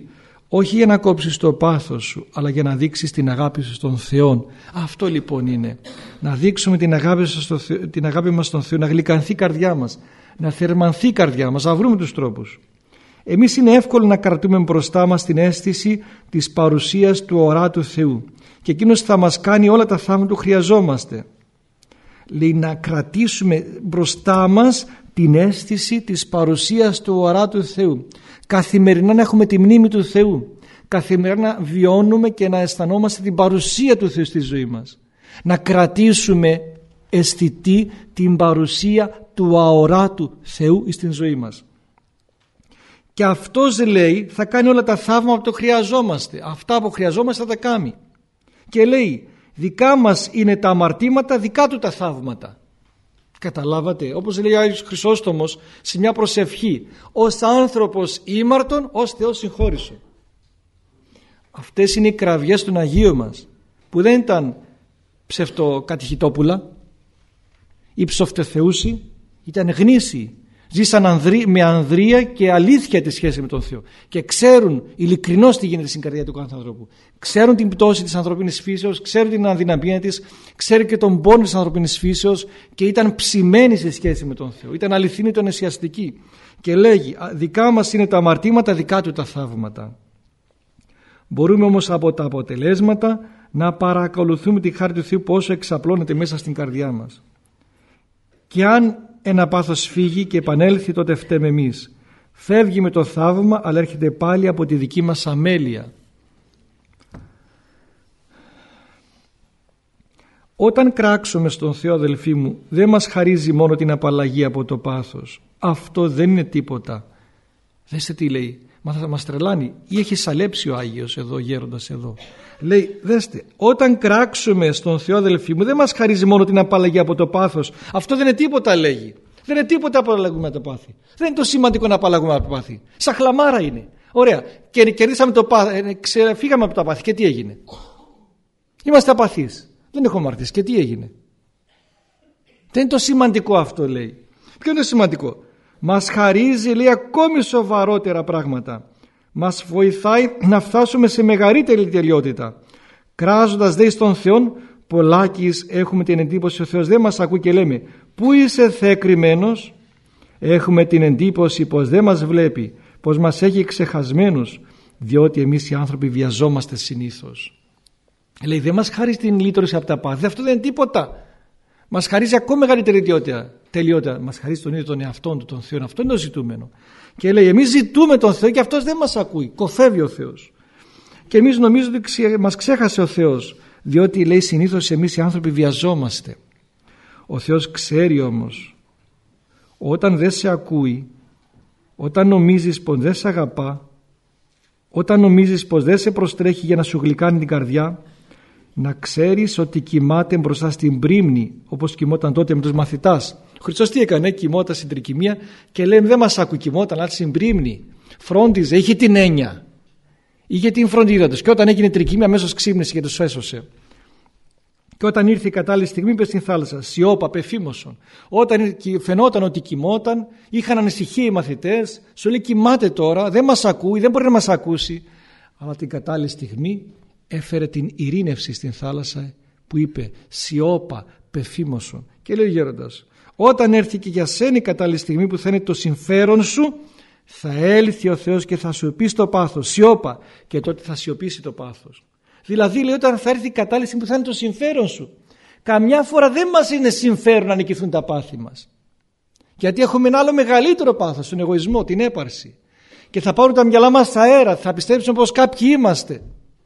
όχι για να κόψεις το πάθος σου, αλλά για να δείξεις την αγάπη σου στον Θεό. Αυτό λοιπόν είναι, να δείξουμε την αγάπη, στο Θεό, την αγάπη μας στον Θεό, να γλυκανθεί η καρδιά μας, να θερμανθεί η καρδιά μας, να βρούμε τους τρόπους. Εμείς είναι εύκολο να κρατούμε μπροστά μας την αίσθηση της παρουσίας του οράτου Θεού και εκείνος θα μας κάνει όλα τα θαύματα που χρειαζόμαστε. Λέει να κρατήσουμε μπροστά μας την αίσθηση της παρουσίας του οράτου Θεού. Καθημερινά να έχουμε τη μνήμη του Θεού. Καθημερινά να βιώνουμε και να αισθανόμαστε την παρουσία του Θεού στη ζωή μας. Να κρατήσουμε αισθητή την παρουσία του αοράτου Θεού στην ζωή μας. Και αυτός, λέει, θα κάνει όλα τα θαύματα που το χρειαζόμαστε. Αυτά που χρειαζόμαστε θα τα κάνει. Και λέει, δικά μας είναι τα αμαρτήματα, δικά του τα θαύματα. Καταλάβατε, όπως λέει ο Άγιος Χρυσόστομος σε μια προσευχή, ως άνθρωπος ήμαρτον, ως Θεός συγχώρησον. Αυτές είναι οι κραυγές των Αγίων μας, που δεν ήταν ψευτοκατηχητόπουλα ή ψοφτεθεούσι, ήταν γνήσιοι. Ζήσαν με ανδρεία και αλήθεια τη σχέση με τον Θεό και ξέρουν ειλικρινώς τι γίνεται στην καρδιά του κάθε ανθρώπου. Ξέρουν την πτώση της ανθρωπίνης φύσεως, ξέρουν την αδυναμία της, ξέρουν και τον πόνο της ανθρωπίνης φύσεως και ήταν ψημένοι σε σχέση με τον Θεό. Ήταν αληθινοί, ήταν αισιαστικοί. Και λέγει, δικά μας είναι τα αμαρτήματα, δικά του τα θαύματα. Μπορούμε όμως από τα αποτελέσματα να παρακολουθούμε τη χάρη του Θεού πόσο εξαπλώνεται μέσα στην καρδιά μας. Και αν ένα πάθος φύγει και επανέλθει, τότε φταίμε εμείς. Φεύγει με το θαύμα, αλλά έρχεται πάλι από τη δική μας αμέλεια. Όταν κράξουμε στον Θεό, αδελφοί μου, δεν μας χαρίζει μόνο την απαλλαγή από το πάθος. Αυτό δεν είναι τίποτα. Δέστε τι λέει, μα θα μας τρελάνει. Ή έχει σαλέψει ο Άγιος εδώ, γέροντας εδώ. Λέει, δέστε, όταν κράξουμε στον Θεό, αδελφοί μου, δεν μας χαρίζει μόνο την απαλλαγή από το πάθος. Αυτό δεν είναι τίποτα, λέγει. Δεν είναι τίποτα απαλλαγούμε από το πάθη. Δεν είναι το σημαντικό να απαλλαγούμε από το πάθη. Σαν χλαμάρα είναι. Ωραία. Και κερδίσαμε το πάθη, φύγαμε από το πάθη. Και τι έγινε? Είμαστε απαθείς. Δεν έχω αμαρτήσει. Και τι έγινε? Δεν είναι το σημαντικό αυτό, λέει. Ποιο είναι το σημαντικό? Μας χαρίζει, λέει, ακόμη σοβαρότερα πράγματα. Μας βοηθάει να φτάσουμε σε μεγαλύτερη τελειότητα. Κράζοντας δε στον Θεό, πολλάκις έχουμε την εντύπωση ο Θεός δεν μας ακούει και λέμε, πού είσαι Θεέ κρυμμένος? Έχουμε την εντύπωση πως δεν μας βλέπει, πως μας έχει ξεχασμένους, διότι εμείς οι άνθρωποι βιαζόμαστε συνήθως. Λέει, δεν μας χαρίζει την λύτρωση από τα πάθη, αυτό δεν είναι τίποτα. Μας χαρίζει ακόμα μεγαλύτερη τελειότητα. τελειότητα. Μας χαρίζει τον ίδιο τον εαυτόν του, τον Θεό. Αυτό είναι το ζητούμενο. Και λέει, εμείς ζητούμε τον Θεό και αυτός δεν μας ακούει. Κοφεύει ο Θεός. Και εμείς νομίζουμε ότι μας ξέχασε ο Θεός. Διότι, λέει, συνήθως εμείς οι άνθρωποι βιαζόμαστε. Ο Θεός ξέρει όμως, όταν δεν σε ακούει, όταν νομίζεις πως δεν σε αγαπά, όταν νομίζεις πως δεν σε προστρέχει για να σου γλυκάνει την καρδιά, να ξέρεις ότι κοιμάται μπροστά στην πρίμνη, όπως κοιμόταν τότε με τους μαθητάς. Ο Χριστός τι έκανε? Κοιμόταν στην τρικυμία και λέει, δεν μας άκου, κοιμόταν, αλλά στην πρίμνη. Φρόντιζε, είχε την έννοια. Είχε την φροντίδα τους. Και όταν έγινε τρικυμία, αμέσως ξύπνησε και τους έσωσε. Και όταν ήρθε η κατάλληλη στιγμή, είπε στην θάλασσα, σιώπα, πεφήμωσον. Όταν φαινόταν ότι κοιμόταν, είχαν ανησυχία οι μαθητές, σου λέει, κοιμάται τώρα, δεν μας ακούει, δεν μπορεί να μας ακούσει. Αλλά την κατάλληλη στιγμή έφερε την ειρήνευση στην θάλασσα που είπε, σιώπα, πεφήμωσον. Και λέει ο γέροντας, όταν έρθει και για σένα η κατάλληλη στιγμή που θα είναι το συμφέρον σου, θα έλθει ο Θεός και θα σου πει στο πάθος, σιώπα, και τότε θα σιωπήσει το πάθος. Δηλαδή, λέει, όταν θα έρθει η κατάλληλη στιγμή που θα είναι το συμφέρον σου. Καμιά φορά δεν μας είναι συμφέρον να νικηθούν τα πάθη μας. Γιατί έχουμε ένα άλλο μεγαλύτερο πάθος, τον εγωισμό, την έπαρση. Και θα πάρουν τα μυαλά μας στα αέρα, θα πιστέψουν πως κάποιοι είμαστε.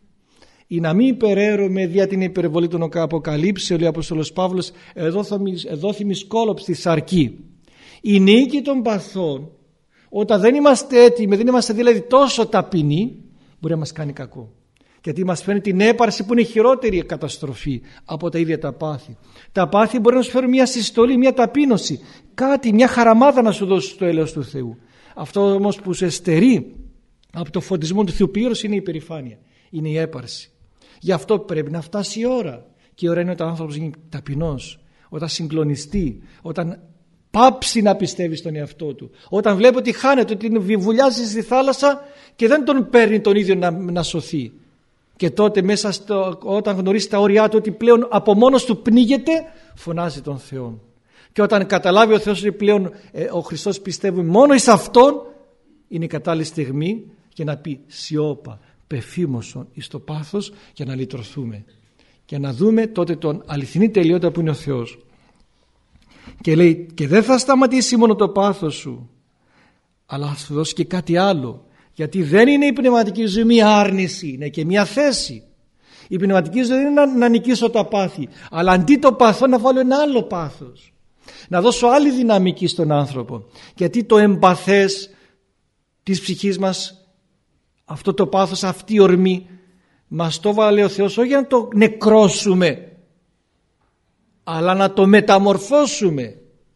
Ή να μην υπεραίρουμε δια την υπερβολή των αποκαλύψεων, λέει ο Απόστολος Παύλος, εδόθη μισκόλοψη στη σαρκή. Η νίκη των παθών, όταν δεν είμαστε έτοιμοι, δεν είμαστε δηλαδή τόσο ταπεινοί, μπορεί να μας κάνει κακό. Γιατί μας φέρνει την έπαρση που είναι χειρότερη καταστροφή από τα ίδια τα πάθη. Τα πάθη μπορεί να σου φέρουν μια συστολή, μια ταπείνωση, κάτι, μια χαραμάδα να σου δώσει το έλεος του Θεού. Αυτό όμως που σε στερεί από το φωτισμό του Θεού πλήρως είναι η υπερηφάνεια, είναι η έπαρση. Γι' αυτό πρέπει να φτάσει η ώρα. Και η ώρα είναι όταν ο άνθρωπος γίνει ταπεινός, όταν συγκλονιστεί, όταν πάψει να πιστεύει στον εαυτό του. Όταν βλέπει ότι χάνεται, ότι βουλιάζει στη θάλασσα και δεν τον παίρνει τον ίδιο να, να σωθεί. Και τότε μέσα στο, όταν γνωρίσει τα όρια του ότι πλέον από μόνος του πνίγεται, φωνάζει τον Θεό. Και όταν καταλάβει ο Θεός ότι πλέον ε, ο Χριστός πιστεύει μόνο εις Αυτόν, είναι η κατάλληλη στιγμή για να πει σιώπα, πεφήμωσον εις το πάθος, για να λυτρωθούμε. Και να δούμε τότε τον αληθινή τελειότητα που είναι ο Θεός. Και λέει, και δεν θα σταματήσει μόνο το πάθος σου, αλλά θα σου δώσει και κάτι άλλο. Γιατί δεν είναι η πνευματική ζωή μια άρνηση, είναι και μια θέση. Η πνευματική ζωή δεν είναι να, να νικήσω τα πάθη, αλλά αντί το πάθο να βάλω ένα άλλο πάθος. Να δώσω άλλη δυναμική στον άνθρωπο. Γιατί το εμπαθές της ψυχής μας, αυτό το πάθος, αυτή η ορμή, μας το βάλε ο Θεός όχι για να το νεκρώσουμε, αλλά να το μεταμορφώσουμε.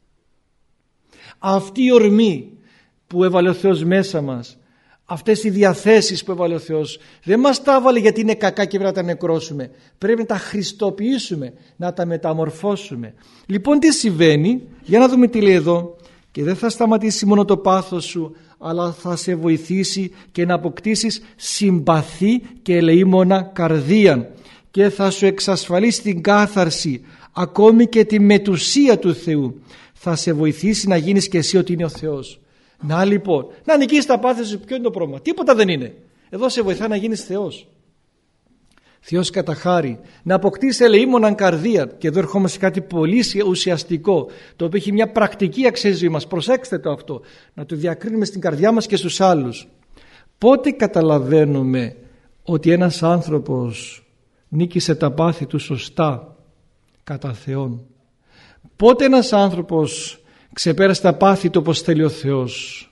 Αυτή η ορμή που έβαλε ο Θεός μέσα μας, αυτές οι διαθέσεις που έβαλε ο Θεός, δεν μας τα έβαλε γιατί είναι κακά και πρέπει να τα νεκρώσουμε. Πρέπει να τα χριστοποιήσουμε, να τα μεταμορφώσουμε. Λοιπόν, τι συμβαίνει? Για να δούμε τι λέει εδώ. Και δεν θα σταματήσει μόνο το πάθος σου, αλλά θα σε βοηθήσει και να αποκτήσεις συμπαθή και ελεήμονα καρδία, και θα σου εξασφαλίσει την κάθαρση, ακόμη και τη μετουσία του Θεού. Θα σε βοηθήσει να γίνεις και εσύ ότι είναι ο Θεός. Να λοιπόν, να νικήσεις τα πάθη σου. Ποιο είναι το πρόβλημα? Τίποτα δεν είναι. Εδώ σε βοηθά να γίνεις Θεός. Θεός κατά χάρη. Να αποκτήσεις ελεήμοναν καρδία. Και εδώ ερχόμαστε σε κάτι πολύ ουσιαστικό, το οποίο έχει μια πρακτική αξία ζωή μας. Προσέξτε το αυτό. Να το διακρίνουμε στην καρδιά μας και στους άλλους. Πότε καταλαβαίνουμε ότι ένας άνθρωπος νίκησε τα πάθη του σωστά κατά Θεόν? Πότε ένας άνθρωπος ξεπέρασε τα πάθη του όπως θέλει ο Θεός?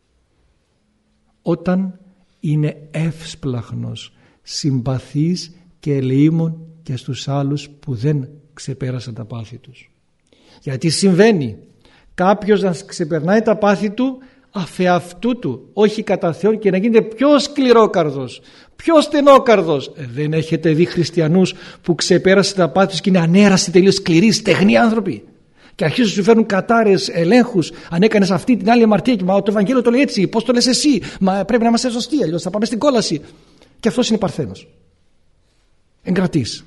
Όταν είναι εύσπλαχνος, συμπαθής και ελεήμων και στους άλλους που δεν ξεπέρασαν τα πάθη τους. Γιατί συμβαίνει κάποιος να ξεπερνάει τα πάθη του αφεαυτού του, όχι κατά Θεόν, και να γίνεται πιο σκληρόκαρδος, πιο στενόκαρδος. Ε, δεν έχετε δει χριστιανούς που ξεπέρασαν τα πάθη τους και είναι ανέραστοι, τελείως σκληροί, στεγνοί άνθρωποι? Και αρχίζουν να σου φέρνουν κατάρες, ελέγχους. Αν έκανες αυτή την άλλη αμαρτία, και μα το Ευαγγέλιο το λέει έτσι, πώς το λες εσύ? Μα πρέπει να είμαστε σωστοί, αλλιώς θα πάμε στην κόλαση. Και αυτός είναι παρθένος. Εγκρατής.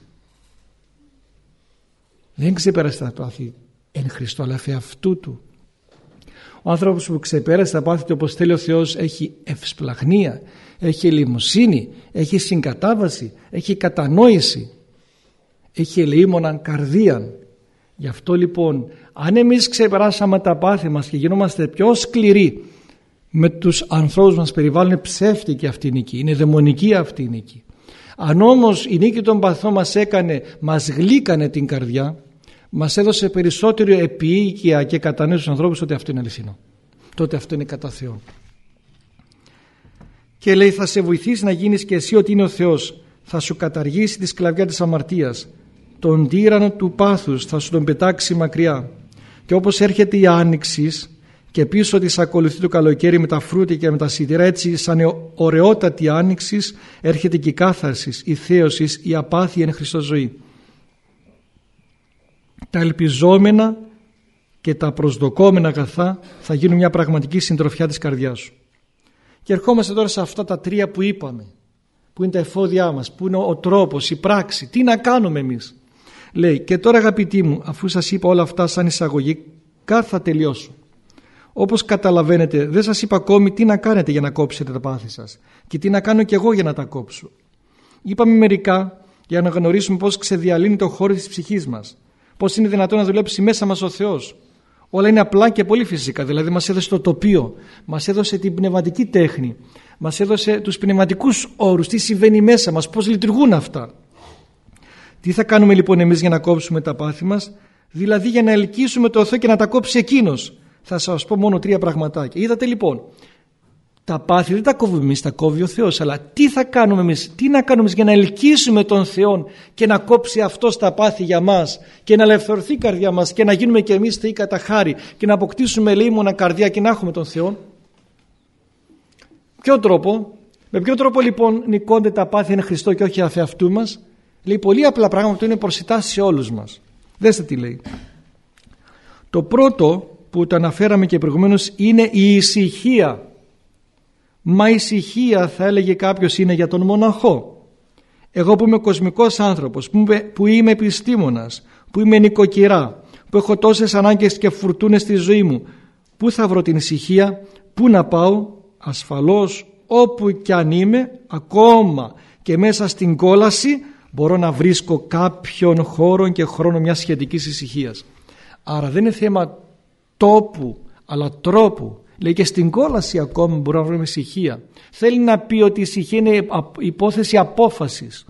Δεν ξεπέρασε τα πάθη εν Χριστώ, αλλά αυτού του. Ο άνθρωπος που ξεπέρασε τα πάθη του όπως θέλει ο Θεός έχει ευσπλαγνία, έχει ελεημοσύνη, έχει συγκατάβαση, έχει κατανόηση, έχει ελεήμοναν καρδίαν. Γι' αυτό λοιπόν, αν εμείς ξεπεράσαμε τα πάθη μας και γινόμαστε πιο σκληροί με τους ανθρώπους μας περιβάλλουν, ψεύτικη αυτή η νίκη, είναι δαιμονική αυτή η νίκη. Αν όμως η νίκη των παθών μας έκανε, μας γλύκανε την καρδιά, μας έδωσε περισσότερο επίοικια και κατανόηση στους ανθρώπους, ότι αυτό είναι αληθινό, τότε αυτό είναι κατά Θεό. Και λέει, θα σε βοηθήσει να γίνεις και εσύ ότι είναι ο Θεός, θα σου καταργήσει τη σκλαβιά της αμαρτίας, τον τύρανο του πάθους θα σου τον πετάξει μακριά. Και όπως έρχεται η άνοιξη και πίσω της ακολουθεί το καλοκαίρι με τα φρούτα και με τα σιτηρά, έτσι σαν ωραιότατη άνοιξη έρχεται και η κάθαρση, η θέωση, η απάθεια εν Χριστώ ζωή. Τα ελπιζόμενα και τα προσδοκόμενα αγαθά θα γίνουν μια πραγματική συντροφιά της καρδιάς σου. Και ερχόμαστε τώρα σε αυτά τα τρία που είπαμε, που είναι τα εφόδια μας, που είναι ο τρόπος, η πράξη. Τι να κάνουμε εμείς? Λέει, και τώρα αγαπητοί μου, αφού σας είπα όλα αυτά σαν εισαγωγικά, θα τελειώσω. Όπως καταλαβαίνετε, δεν σας είπα ακόμη τι να κάνετε για να κόψετε τα πάθη σας και τι να κάνω κι εγώ για να τα κόψω. Είπαμε μερικά για να γνωρίσουμε πώς ξεδιαλύνει το χώρο της ψυχής μας, πώς είναι δυνατόν να δουλέψει μέσα μας ο Θεός. Όλα είναι απλά και πολύ φυσικά, δηλαδή μας έδωσε το τοπίο, μας έδωσε την πνευματική τέχνη, μας έδωσε τους πνευματικούς όρους, τι συμβαίνει μέσα μας, πώς λειτουργούν αυτά. Τι θα κάνουμε λοιπόν εμείς για να κόψουμε τα πάθη μας? Δηλαδή για να ελκύσουμε το Θεό και να τα κόψει Εκείνος. Θα σας πω μόνο τρία πραγματάκια. Είδατε λοιπόν, τα πάθη δεν τα κόβουμε εμείς, τα κόβει ο Θεός. Αλλά τι θα κάνουμε εμείς, τι να κάνουμε εμείς για να ελκύσουμε τον Θεό και να κόψει αυτός τα πάθη για μας και να ελευθερωθεί η καρδιά μας και να γίνουμε και εμείς θεοί κατά χάρη και να αποκτήσουμε ελεήμονα καρδιά και να έχουμε τον Θεό? Ποιο τρόπο? Με ποιο τρόπο λοιπόν νικώνται τα πάθη εν Χριστώ και όχι αφεαυτού μας? Λέει πολύ απλά πράγματα που είναι προσιτά σε όλους μας. Δέστε τι λέει. Το πρώτο που το αναφέραμε και προηγουμένως είναι η ησυχία. Μα η ησυχία, θα έλεγε κάποιος, είναι για τον μοναχό. Εγώ που είμαι κοσμικός άνθρωπος, που είμαι, που είμαι επιστήμονας, που είμαι νοικοκυρά, που έχω τόσες ανάγκες και φουρτούνες στη ζωή μου, πού θα βρω την ησυχία, πού να πάω? Ασφαλώς όπου κι αν είμαι, ακόμα και μέσα στην κόλαση, μπορώ να βρίσκω κάποιον χώρο και χρόνο μιας σχετικής ησυχίας. Άρα δεν είναι θέμα τόπου, αλλά τρόπου. Λέει και στην κόλαση ακόμα μπορούμε να βρούμε ησυχία. Θέλει να πει ότι η ησυχία είναι υπόθεση απόφασης.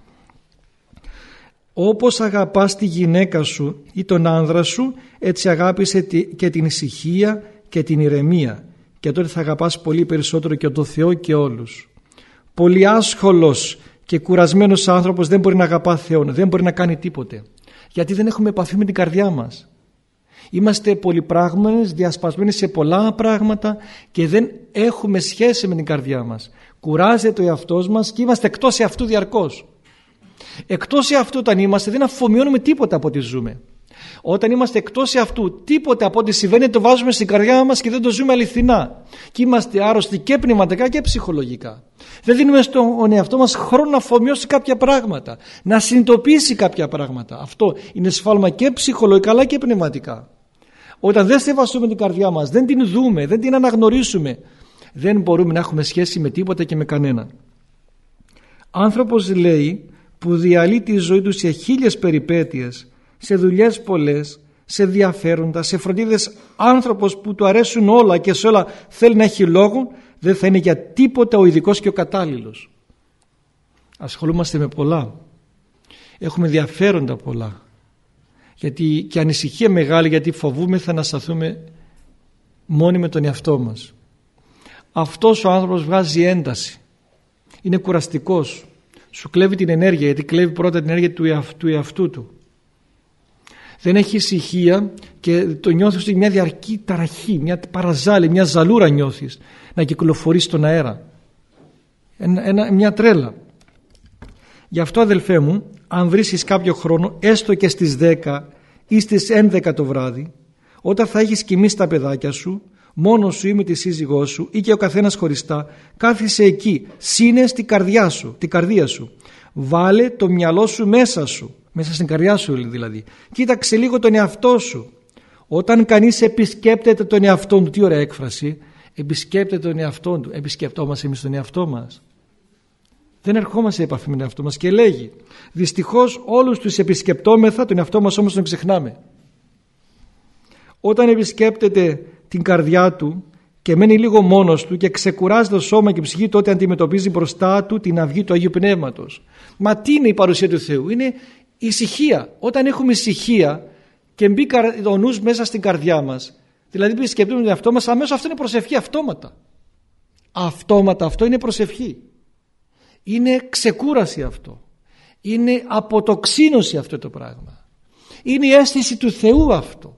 Όπως αγαπάς τη γυναίκα σου ή τον άνδρα σου, έτσι αγάπησε και την ησυχία και την ηρεμία, και τότε θα αγαπάς πολύ περισσότερο και τον Θεό και όλους. Πολύ άσχολος και κουρασμένος άνθρωπος δεν μπορεί να αγαπά Θεόν, δεν μπορεί να κάνει τίποτε, γιατί δεν έχουμε επαφή με την καρδιά μας. Είμαστε πολυπράγμενες, διασπασμένοι σε πολλά πράγματα και δεν έχουμε σχέση με την καρδιά μας. Κουράζεται ο εαυτός μας και είμαστε εκτός εαυτού διαρκώς. Εκτός εαυτού όταν είμαστε, δεν αφομοιώνουμε τίποτα από ό,τι ζούμε. Όταν είμαστε εκτός εαυτού, τίποτα από ό,τι συμβαίνει το βάζουμε στην καρδιά μας και δεν το ζούμε αληθινά. Και είμαστε άρρωστοι και πνευματικά και ψυχολογικά. Δεν δίνουμε στον εαυτό μας χρόνο να αφομοιώσει κάποια πράγματα, να συνειδητοποιήσει κάποια πράγματα. Αυτό είναι σφάλμα και ψυχολογικά αλλά και πνευματικά. Όταν δεν σεβαστούμε την καρδιά μας, δεν την δούμε, δεν την αναγνωρίσουμε, δεν μπορούμε να έχουμε σχέση με τίποτα και με κανέναν. Άνθρωπος, λέει, που διαλύει τη ζωή του σε χίλιες περιπέτειες, σε δουλειές πολλές, σε ενδιαφέροντα, σε φροντίδες, άνθρωπος που του αρέσουν όλα και σε όλα θέλει να έχει λόγο, δεν θα είναι για τίποτα ο ειδικός και ο κατάλληλος. Ασχολούμαστε με πολλά, έχουμε ενδιαφέροντα πολλά, γιατί και ανησυχία μεγάλη, γιατί φοβούμεθα να σταθούμε μόνοι με τον εαυτό μας. Αυτός ο άνθρωπος βγάζει ένταση, είναι κουραστικός, σου κλέβει την ενέργεια, γιατί κλέβει πρώτα την ενέργεια του εαυτού, του εαυτού του. Δεν έχει ησυχία και το νιώθεις μια διαρκή ταραχή, μια παραζάλη, μια ζαλούρα νιώθεις να κυκλοφορεί στον αέρα. Ένα, ένα, μια τρέλα. Γι' αυτό, αδελφέ μου, αν βρίσκεις κάποιο χρόνο, έστω και στις δέκα ή στις έντεκα το βράδυ, όταν θα έχεις κοιμήσει τα παιδάκια σου, μόνος σου ή με τη σύζυγό σου ή και ο καθένας χωριστά, κάθισε εκεί, σύνε στην καρδιά σου, την καρδία σου. Βάλε το μυαλό σου μέσα σου, μέσα στην καρδιά σου δηλαδή. Κοίταξε λίγο τον εαυτό σου. Όταν κανείς επισκέπτεται τον εαυτό του, τι ωραία έκφραση, επισκέπτεται τον εαυτό του, επισκεπτόμαστε εμείς τον εαυτό μας? Δεν ερχόμαστε σε επαφή με τον εαυτό μας και λέγει, δυστυχώς όλους τους επισκεπτόμεθα, τον εαυτό μας όμως τον ξεχνάμε. Όταν επισκέπτεται την καρδιά του και μένει λίγο μόνος του και ξεκουράζει το σώμα και η ψυχή, τότε αντιμετωπίζει μπροστά του την αυγή του Αγίου Πνεύματος. Μα τι είναι η παρουσία του Θεού? Είναι ησυχία. Όταν έχουμε ησυχία και μπει ο νους μέσα στην καρδιά μας, δηλαδή επισκεπτούμε τον εαυτό μας, αμέσως αυτό είναι προσευχή αυτόματα. Αυτόματα αυτό είναι προσευχή. Είναι ξεκούραση αυτό. Είναι αποτοξίνωση αυτό το πράγμα. Είναι η αίσθηση του Θεού αυτό.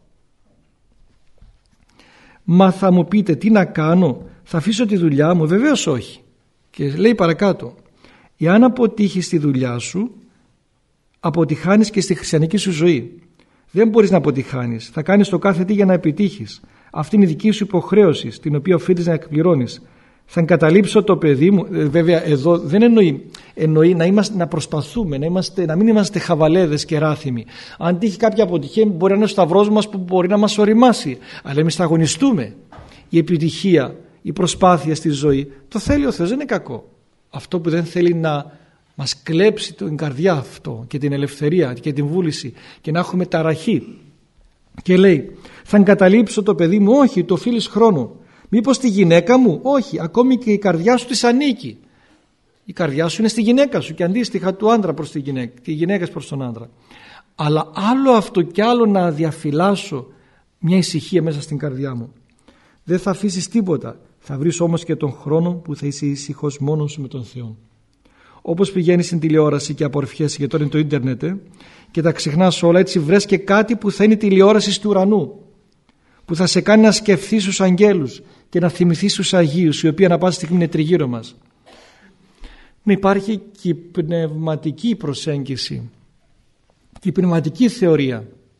Μα θα μου πείτε τι να κάνω, θα αφήσω τη δουλειά μου? Βεβαίως όχι. Και λέει παρακάτω, εάν αποτύχεις τη δουλειά σου, αποτυχάνεις και στη χριστιανική σου ζωή. Δεν μπορείς να αποτυχάνεις, θα κάνεις το κάθε τι για να επιτύχεις. Αυτή είναι η δική σου υποχρέωση, την οποία οφείλεις να εκπληρώνεις. Θα εγκαταλείψω το παιδί μου. Ε, βέβαια εδώ δεν εννοεί, εννοεί να, είμαστε, να προσπαθούμε, να, είμαστε, να μην είμαστε χαβαλέδες και ράθυμοι. Αν τύχει κάποια αποτυχία, μπορεί να είναι ο σταυρός μας που μπορεί να μας οριμάσει. Αλλά εμείς θα αγωνιστούμε. Η επιτυχία, η προσπάθεια στη ζωή, το θέλει ο Θεός, δεν είναι κακό. Αυτό που δεν θέλει να μας κλέψει την καρδιά αυτό και την ελευθερία και την βούληση και να έχουμε ταραχή. Και λέει, θα εγκαταλείψω το παιδί μου? Όχι, το οφείλεις χρόνο. Μήπως τη γυναίκα μου? Όχι, ακόμη και η καρδιά σου της ανήκει. Η καρδιά σου είναι στη γυναίκα σου και αντίστοιχα του άντρα προς τη γυναίκα, τη γυναίκα προς τον άντρα. Αλλά άλλο αυτό κι άλλο να διαφυλάσσω μια ησυχία μέσα στην καρδιά μου. Δεν θα αφήσεις τίποτα. Θα βρεις όμως και τον χρόνο που θα είσαι ήσυχος μόνος σου με τον Θεό. Όπως πηγαίνεις στην τηλεόραση και απορροφιέσαι, και τώρα είναι το ίντερνετ, ε, και τα ξεχνάς όλα, έτσι βρες και κάτι που θα είναι τηλεόραση του ουρανού, που θα σε κάνει να σκεφτείς τους αγγέλους και να θυμηθείς τους Αγίους, οι οποίοι ανά πάσα στιγμή είναι τριγύρω μας. Να υπάρχει και η πνευματική προσέγγιση και η πνευματική θεωρία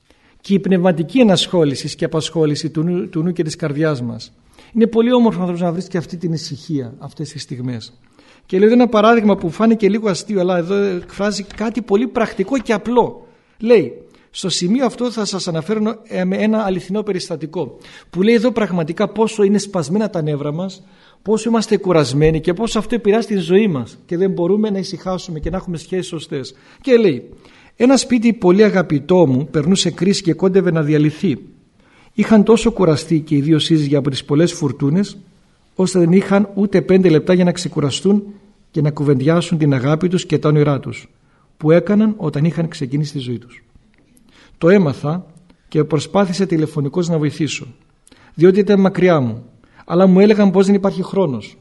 και η πνευματική ενασχόληση και απασχόληση του νου, του νου και της καρδιάς μας. Είναι πολύ όμορφο άνθρωπος να βρεις και αυτή την ησυχία αυτές τις στιγμές. Και λέω ένα παράδειγμα που φάνηκε λίγο αστείο, αλλά εδώ εκφράζει κάτι πολύ πρακτικό και απλό. Λέει, στο σημείο αυτό θα σας αναφέρω με ένα αληθινό περιστατικό που λέει εδώ πραγματικά πόσο είναι σπασμένα τα νεύρα μας, πόσο είμαστε κουρασμένοι και πόσο αυτό επηρεάζει τη ζωή μας και δεν μπορούμε να ησυχάσουμε και να έχουμε σχέσεις σωστές. Και λέει, ένα σπίτι πολύ αγαπητό μου περνούσε κρίση και κόντευε να διαλυθεί. Είχαν τόσο κουραστεί και οι δύο σύζυγοι από τις πολλές φουρτούνες, ώστε δεν είχαν ούτε πέντε λεπτά για να ξεκουραστούν και να κουβεντιάσουν την αγάπη τους και τα όνειρά τους, που έκαναν όταν είχαν ξεκινήσει τη ζωή τους. Το έμαθα και προσπάθησα τηλεφωνικώς να βοηθήσω, διότι ήταν μακριά μου, αλλά μου έλεγαν πως δεν υπάρχει χρόνος.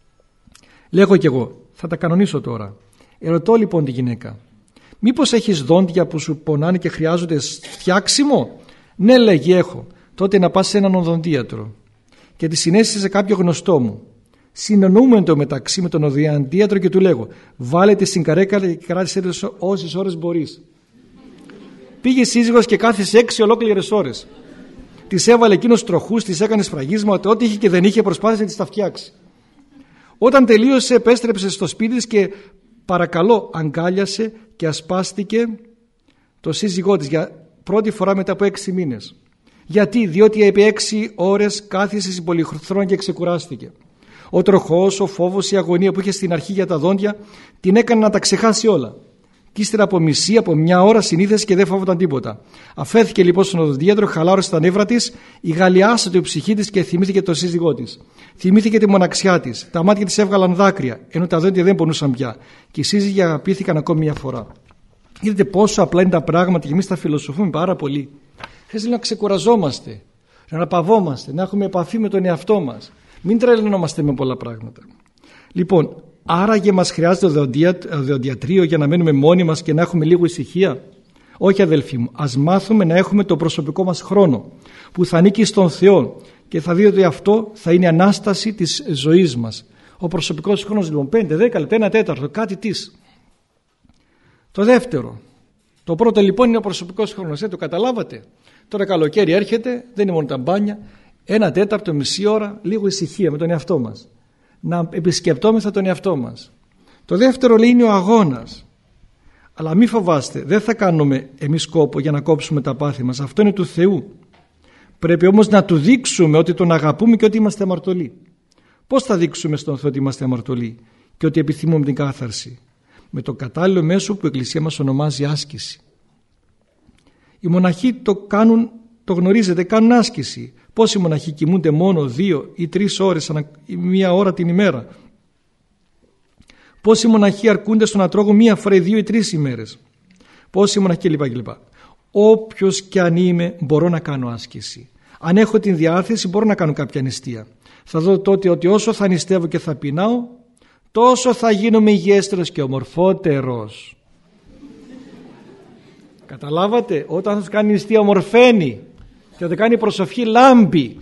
Λέγω κι εγώ, θα τα κανονίσω τώρα. Ερωτώ λοιπόν τη γυναίκα, μήπως έχεις δόντια που σου πονάνε και χρειάζονται φτιάξιμο? Ναι, λέγει, έχω. Τότε να πας σε έναν οδοντίατρο. Και τη συνέστησε σε κάποιο γνωστό μου. Συνεννοούμε το μεταξύ με τον οδοντίατρο και του λέγω, βάλε τη στην καρέκλα και κράτησε όσες ώρες μπορείς. Πήγε σύζυγος και κάθισε έξι ολόκληρες ώρες. Της έβαλε εκείνος τροχούς, της έκανε σφραγίσματα, ό,τι είχε και δεν είχε προσπάθησε να της τα φτιάξει. Όταν τελείωσε επέστρεψε στο σπίτι της και παρακαλώ αγκάλιασε και ασπάστηκε το σύζυγό της για πρώτη φορά μετά από έξι μήνες. Γιατί? Διότι επί έξι ώρες κάθισε στην πολυθρόνα και ξεκουράστηκε. Ο τροχός, ο φόβος, η αγωνία που είχε στην αρχή για τα δόντια την έκανε να τα ξεχάσει όλα. Και ύστερα από μισή, από μια ώρα συνήθισε και δεν φόβονταν τίποτα. Αφέθηκε λοιπόν στον οδοντίατρο, χαλάρωσε τα νεύρα της, η γαλιάσε η ψυχή της και θυμήθηκε τον σύζυγό της. Θυμήθηκε τη μοναξιά της. Τα μάτια της έβγαλαν δάκρυα, ενώ τα δόντια δεν πονούσαν πια. Και οι σύζυγοι αγαπήθηκαν ακόμη μια φορά. Είδατε πόσο απλά είναι τα πράγματα και εμείς τα φιλοσοφούμε πάρα πολύ. Χρειάζεται να ξεκουραζόμαστε, να αναπαυόμαστε, να έχουμε επαφή με τον εαυτό μας. Μην τρελαινόμαστε με πολλά πράγματα. Λοιπόν, άραγε μας χρειάζεται οδοντιατρίο για να μένουμε μόνοι μας και να έχουμε λίγο ησυχία? Όχι, αδελφοί μου, ας μάθουμε να έχουμε το προσωπικό μας χρόνο που θα ανήκει στον Θεό και θα δείτε ότι αυτό θα είναι ανάσταση της ζωής μας. Ο προσωπικός χρόνος λοιπόν πέντε, δέκα λεπτά, ένα τέταρτο, κάτι της. Το δεύτερο, το πρώτο λοιπόν είναι ο προσωπικός χρόνος. Ε, το καταλάβατε? Τώρα καλοκαίρι έρχεται, δεν είναι μόνο τα μπάνια, ένα τέταρτο, μισή ώρα, λίγο ησυχία με τον εαυτό μας. Να επισκεπτόμεθα τον εαυτό μας. Το δεύτερο λέει είναι ο αγώνας. Αλλά μη φοβάστε, δεν θα κάνουμε εμείς κόπο για να κόψουμε τα πάθη μας. Αυτό είναι του Θεού. Πρέπει όμως να του δείξουμε ότι τον αγαπούμε και ότι είμαστε αμαρτωλοί. Πώς θα δείξουμε στον Θεό ότι είμαστε αμαρτωλοί και ότι επιθυμούμε την κάθαρση? Με το κατάλληλο μέσο που η Εκκλησία μας ονομάζει άσκηση. Οι μοναχοί το κάνουν, το γνωρίζετε, κάνουν άσκηση. Πόσοι μοναχοί κοιμούνται μόνο δύο ή τρεις ώρες, μία ώρα την ημέρα? Πόσοι μοναχοί αρκούνται στο να τρώγουν μία φορά ή δύο ή τρεις ημέρες? Πόσοι μοναχοί κλπ. κλπ. Όποιος και αν είμαι μπορώ να κάνω άσκηση. Αν έχω την διάθεση μπορώ να κάνω κάποια νηστεία. Θα δω τότε ότι όσο θα νηστεύω και θα πεινάω, τόσο θα γίνομαι υγιέστερος και ομορφότερος. Καταλάβατε? Όταν θα κάνει νηστεία ομορφαίνει και θα κάνει προσευχή λάμπει.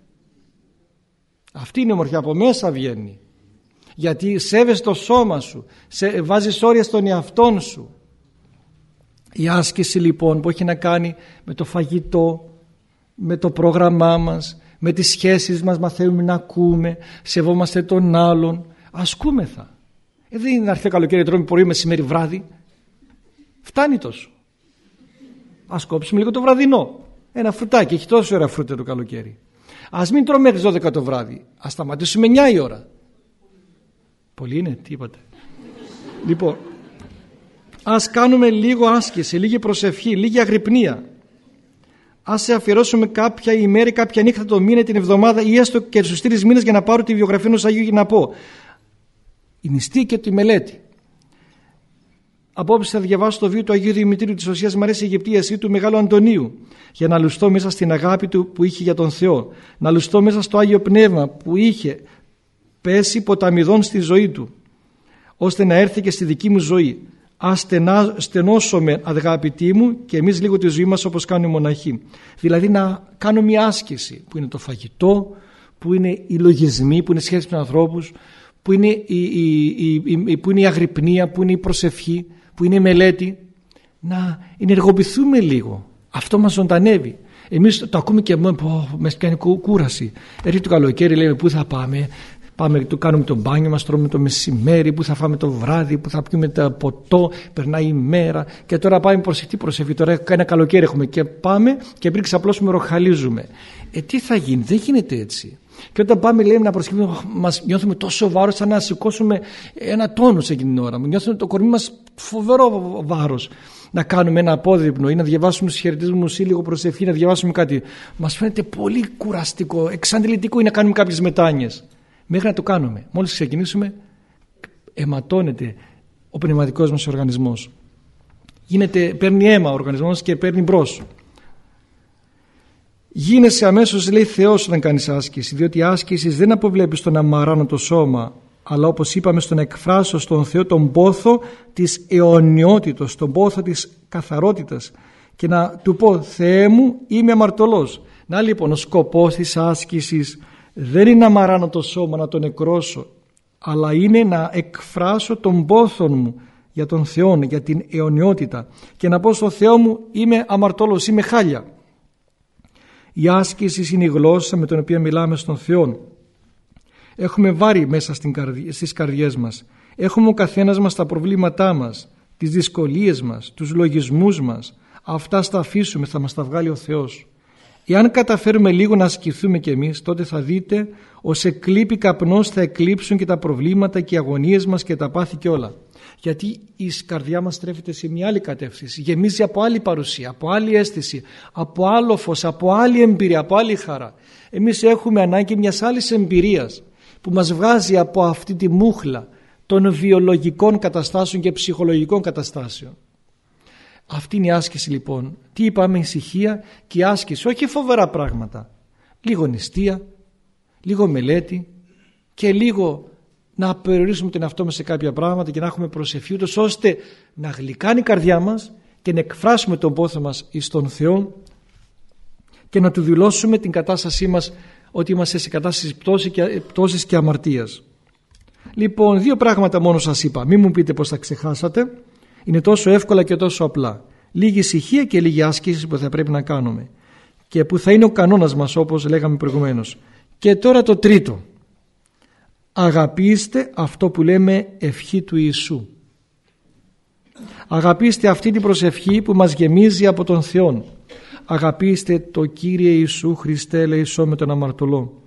Αυτή είναι η ομορφιά, από μέσα βγαίνει. Γιατί σέβεσαι το σώμα σου, σε, βάζεις όρια στον εαυτόν σου. Η άσκηση λοιπόν που έχει να κάνει με το φαγητό, με το πρόγραμμά μας, με τις σχέσεις μας, μαθαίνουμε να ακούμε, σεβόμαστε τον άλλον, ασκούμεθα. Ε, δεν είναι να έρθει το καλοκαίρι, τρώμε πρωί, μεσημέρι, βράδυ. Φτάνει τόσο. Ας κόψουμε λίγο το βραδινό. Ένα φρουτάκι, έχει τόσο ωραία φρούτα το καλοκαίρι. Ας μην τρώμε μέχρι δώδεκα το βράδυ. Ας σταματήσουμε εννιά η ώρα. Πολύ είναι, τι είπατε? Λοιπόν, ας κάνουμε λίγο άσκηση, λίγη προσευχή, λίγη αγρυπνία. Ας αφιερώσουμε κάποια ημέρα, κάποια νύχτα το μήνα, την εβδομάδα ή έστω και στους τρεις μήνες για να πάρω τη βιογραφία ενός Αγίου για να πω. Η νηστεία και τη μελέτη. Απόψε θα διαβάσω το βίο του Αγίου Δημητρίου της Οσίας Μαρίας Αιγυπτίας ή του Μεγάλου Αντωνίου για να λουστώ μέσα στην αγάπη του που είχε για τον Θεό, να λουστώ μέσα στο Άγιο Πνεύμα που είχε πέσει ποταμιδών στη ζωή του, ώστε να έρθει και στη δική μου ζωή. Ας στενώσουμε, αγαπητοί μου, και εμείς λίγο τη ζωή μας όπως κάνουν οι μοναχοί. Δηλαδή να κάνω μια άσκηση που είναι το φαγητό, που είναι οι λογισμοί, που είναι σχέση με τους ανθρώπους, που είναι η, η, η, η, που είναι η αγρυπνία, που είναι η προσευχή, που είναι η μελέτη. Να ενεργοποιηθούμε λίγο. Αυτό μας ζωντανεύει. Εμείς το ακούμε και μας κάνει κούραση. Έρχεται το καλοκαίρι, λέμε πού θα πάμε. Πάμε, το κάνουμε το μπάνιο μας, τρώμε το μεσημέρι, που θα φάμε το βράδυ, που θα πιούμε το ποτό, περνάει η μέρα. Και τώρα πάμε προσευχή, προσευχή. Τώρα ένα καλοκαίρι έχουμε και πάμε και πριν ξαπλώσουμε ροχαλίζουμε. Ε, τι θα γίνει, δεν γίνεται έτσι. Και όταν πάμε, λέμε να προσευχήσουμε, μας νιώθουμε τόσο βάρος, σαν να σηκώσουμε ένα τόνο σε εκείνη την ώρα. Νιώθουμε το κορμί μας φοβερό βάρος. Να κάνουμε ένα απόδειπνο ή να διαβάσουμε στους χαιρετισμούς ή λίγο προσευχή, να διαβάσουμε κάτι. Μας φαίνεται πολύ κουραστικό, εξαντλητικό ή να κάνουμε κάποιες μετάνοιες. Μέχρι να το κάνουμε. Μόλις ξεκινήσουμε, αιματώνεται ο πνευματικός μας οργανισμός. Γίνεται, παίρνει αίμα ο οργανισμός και παίρνει μπρος. Γίνεσαι αμέσως, λέει, Θεός όταν κάνεις άσκηση, διότι η άσκηση δεν αποβλέπει στο να μαράνω το σώμα, αλλά όπως είπαμε στο να εκφράσω στον Θεό τον πόθο της αιωνιότητος, τον πόθο της καθαρότητας και να του πω Θεέ μου είμαι αμαρτωλός. Να λοιπόν ο σκοπός της άσκησης δεν είναι να μαράνω το σώμα, να τον νεκρώσω, αλλά είναι να εκφράσω τον πόθο μου για τον Θεό, για την αιωνιότητα και να πω στον Θεό μου είμαι αμαρτωλός, είμαι χάλια. Η άσκηση είναι η γλώσσα με την οποία μιλάμε στον Θεό. Έχουμε βάρη μέσα στην καρδι... στις καρδιές μας. Έχουμε ο καθένας μας τα προβλήματά μας, τις δυσκολίες μας, τους λογισμούς μας. Αυτά στα αφήσουμε, θα μας τα βγάλει ο Θεός. Εάν καταφέρουμε λίγο να ασκηθούμε κι εμείς, τότε θα δείτε ως εκλείπει καπνός θα εκλείψουν και τα προβλήματα και οι αγωνίες μας και τα πάθη και όλα. Γιατί η καρδιά μας στρέφεται σε μια άλλη κατεύθυνση, γεμίζει από άλλη παρουσία, από άλλη αίσθηση, από άλλο φως, από άλλη εμπειρία, από άλλη χαρά. Εμείς έχουμε ανάγκη μιας άλλης εμπειρίας που μας βγάζει από αυτή τη μούχλα των βιολογικών καταστάσεων και ψυχολογικών καταστάσεων. Αυτή είναι η άσκηση λοιπόν. Τι είπαμε, ησυχία και η άσκηση, όχι φοβερά πράγματα. Λίγο νηστεία, λίγο μελέτη και λίγο να περιορίσουμε τον εαυτό μας σε κάποια πράγματα και να έχουμε προσευχή ούτως ώστε να γλυκάνει η καρδιά μας και να εκφράσουμε τον πόθο μας εις τον Θεό και να του δηλώσουμε την κατάστασή μας ότι είμαστε σε κατάσταση πτώσης και, πτώσης και αμαρτίας. Λοιπόν, δύο πράγματα μόνο σας είπα. Μην μου πείτε πως τα ξεχάσατε. Είναι τόσο εύκολα και τόσο απλά. Λίγη ησυχία και λίγη άσκηση που θα πρέπει να κάνουμε και που θα είναι ο κανόνας μας όπως λέγαμε προηγουμένως. Και τώρα το τρίτο. Αγαπήστε αυτό που λέμε ευχή του Ιησού. Αγαπήστε αυτή την προσευχή που μας γεμίζει από τον Θεό. Αγαπήστε το Κύριε Ιησού Χριστέ ελεησό με τον αμαρτωλό.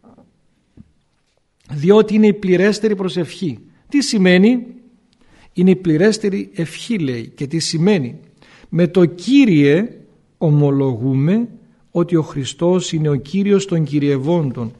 Διότι είναι η πληρέστερη προσευχή. Τι σημαίνει? Είναι η πληρέστερη ευχή, λέει. Και τι σημαίνει? Με το Κύριε ομολογούμε ότι ο Χριστός είναι ο Κύριος των κυριευόντων,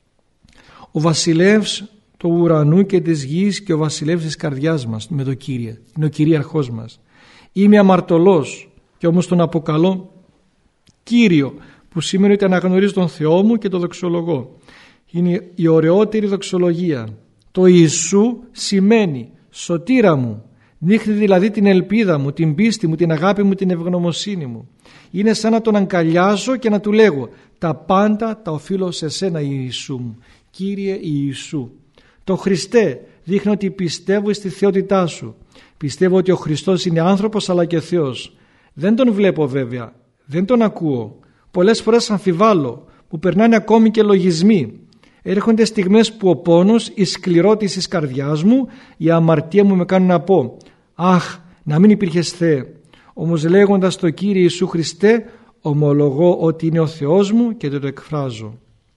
ο βασιλεύς του ουρανού και της γης και ο βασιλεύς της καρδιάς μας. Με το Κύριε, είναι ο κυρίαρχός μας. Είμαι αμαρτωλός και όμως τον αποκαλώ Κύριο, που σημαίνει ότι αναγνωρίζω τον Θεό μου και τον δοξολογώ. Είναι η ωραιότερη δοξολογία. Το Ιησού σημαίνει σωτήρα μου, δείχνει δηλαδή την ελπίδα μου, την πίστη μου, την αγάπη μου, την ευγνωμοσύνη μου. Είναι σαν να τον αγκαλιάζω και να του λέγω τα πάντα τα οφείλω σε σένα Ιησού μου, Κύριε Ιησού. Το Χριστέ δείχνει ότι πιστεύω στη θεότητά σου. Πιστεύω ότι ο Χριστός είναι άνθρωπος αλλά και Θεός. Δεν τον βλέπω βέβαια, δεν τον ακούω. Πολλές φορές αμφιβάλλω, που περνάνε ακόμη και λογισμοί. Έρχονται στιγμές που ο πόνος, η σκληρότηση της καρδιάς μου, η αμαρτία μου με κάνουν να πω «Αχ, να μην υπήρχες Θεέ». Όμως λέγοντας το Κύριε Ιησού Χριστέ, ομολογώ ότι είναι ο Θεός μου και το εκφράζω.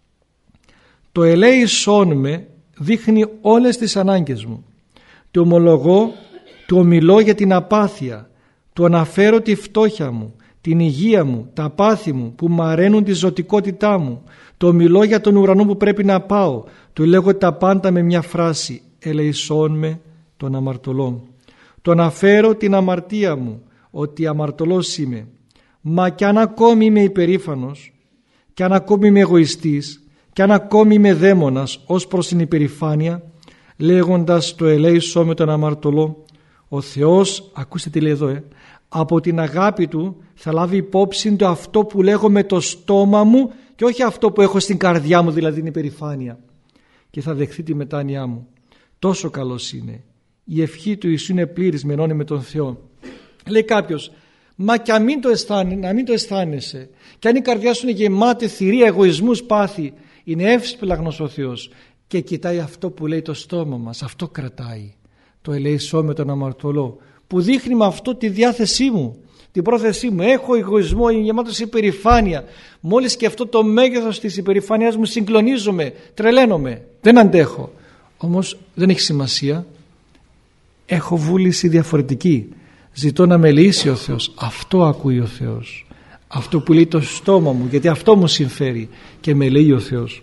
Το ελέησόν με δείχνει όλες τις ανάγκες μου. Το ομολογώ, του ομιλώ για την απάθεια, του αναφέρω τη φτώχεια μου, την υγεία μου, τα πάθη μου που μαραίνουν τη ζωτικότητά μου. Το μιλώ για τον ουρανό που πρέπει να πάω. Του λέγω τα πάντα με μια φράση. Ελεησόν με τον αμαρτωλό. Το αναφέρω την αμαρτία μου, ότι αμαρτωλός είμαι. Μα κι αν ακόμη είμαι υπερήφανος, κι αν ακόμη είμαι εγωιστής, κι αν ακόμη είμαι δαίμονας ως προς την υπερηφάνεια, λέγοντας το ελέησόν με τον αμαρτωλό, ο Θεός, ακούστε τι λέει εδώ, ε, από την αγάπη Του θα λάβει υπόψη το αυτό που λέγω με το στόμα μου και όχι αυτό που έχω στην καρδιά μου, δηλαδή την υπερηφάνεια, και θα δεχθεί τη μετάνοιά μου. Τόσο καλός είναι. Η ευχή του Ιησού είναι πλήρης, μενώνει με τον Θεό. Λέει κάποιος, Μα και αν μην το αισθάνε, να μην το αισθάνεσαι, και αν η καρδιά σου είναι γεμάτη θηρία, εγωισμούς, πάθη, είναι εύσπλαγνος ο Θεός και κοιτάει αυτό που λέει το στόμα μας, αυτό κρατάει. Το ελεησό με τον αμαρτωλό, που δείχνει με αυτό τη διάθεσή μου, την πρόθεσή μου. Έχω εγωισμό, είναι γεμάτος υπερηφάνεια. Μόλις σκεφτώ το μέγεθος της υπερηφάνειας μου, συγκλονίζομαι, τρελαίνομαι, δεν αντέχω. Όμως δεν έχει σημασία. Έχω βούληση διαφορετική. Ζητώ να με λύσει ο Θεός. Αυτό ακούει ο Θεός. Αυτό που λέει το στόμα μου, γιατί αυτό μου συμφέρει, και με λέει ο Θεός.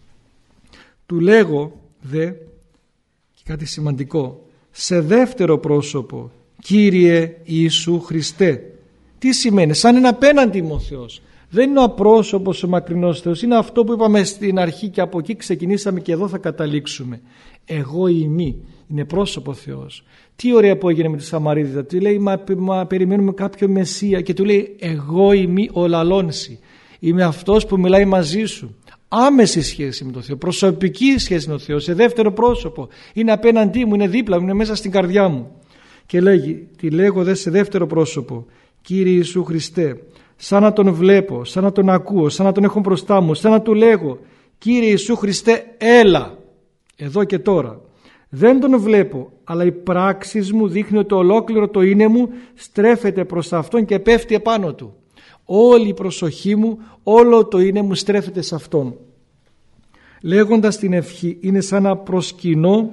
Του λέγω δε, και κάτι σημαντικό, σε δεύτερο πρόσωπο, Κύριε Ιησού Χριστέ. Τι σημαίνει? Σαν είναι απέναντι μου ο Θεός. Δεν είναι ο απρόσωπος, ο μακρινός Θεός. Είναι αυτό που είπαμε στην αρχή και από εκεί ξεκινήσαμε και εδώ θα καταλήξουμε. Εγώ ημί. Είναι πρόσωπο Θεός. Τι ωραία που έγινε με τη Σαμαρίτιδα. Του λέει μα, μα περιμένουμε κάποιο Μεσσία, και του λέει εγώ ημί ο λαλώνση. Είμαι αυτός που μιλάει μαζί σου. Άμεση σχέση με τον Θεό. Προσωπική σχέση με τον Θεό. Σε δεύτερο πρόσωπο. Είναι απέναντί μου, είναι δίπλα μου, είναι μέσα στην καρδιά μου. Και λέγει, τη λέγω δε σε δεύτερο πρόσωπο, Κύριε Ιησού Χριστέ, σαν να τον βλέπω, σαν να τον ακούω, σαν να τον έχω μπροστά μου, σαν να του λέγω, Κύριε Ιησού Χριστέ, έλα, εδώ και τώρα. Δεν τον βλέπω, αλλά η πράξη μου δείχνει ότι ολόκληρο το είναι μου στρέφεται προς αυτόν και πέφτει επάνω του. Όλη η προσοχή μου, όλο το είναι μου στρέφεται σε αυτόν. Λέγοντας την ευχή, είναι σαν να προσκυνώ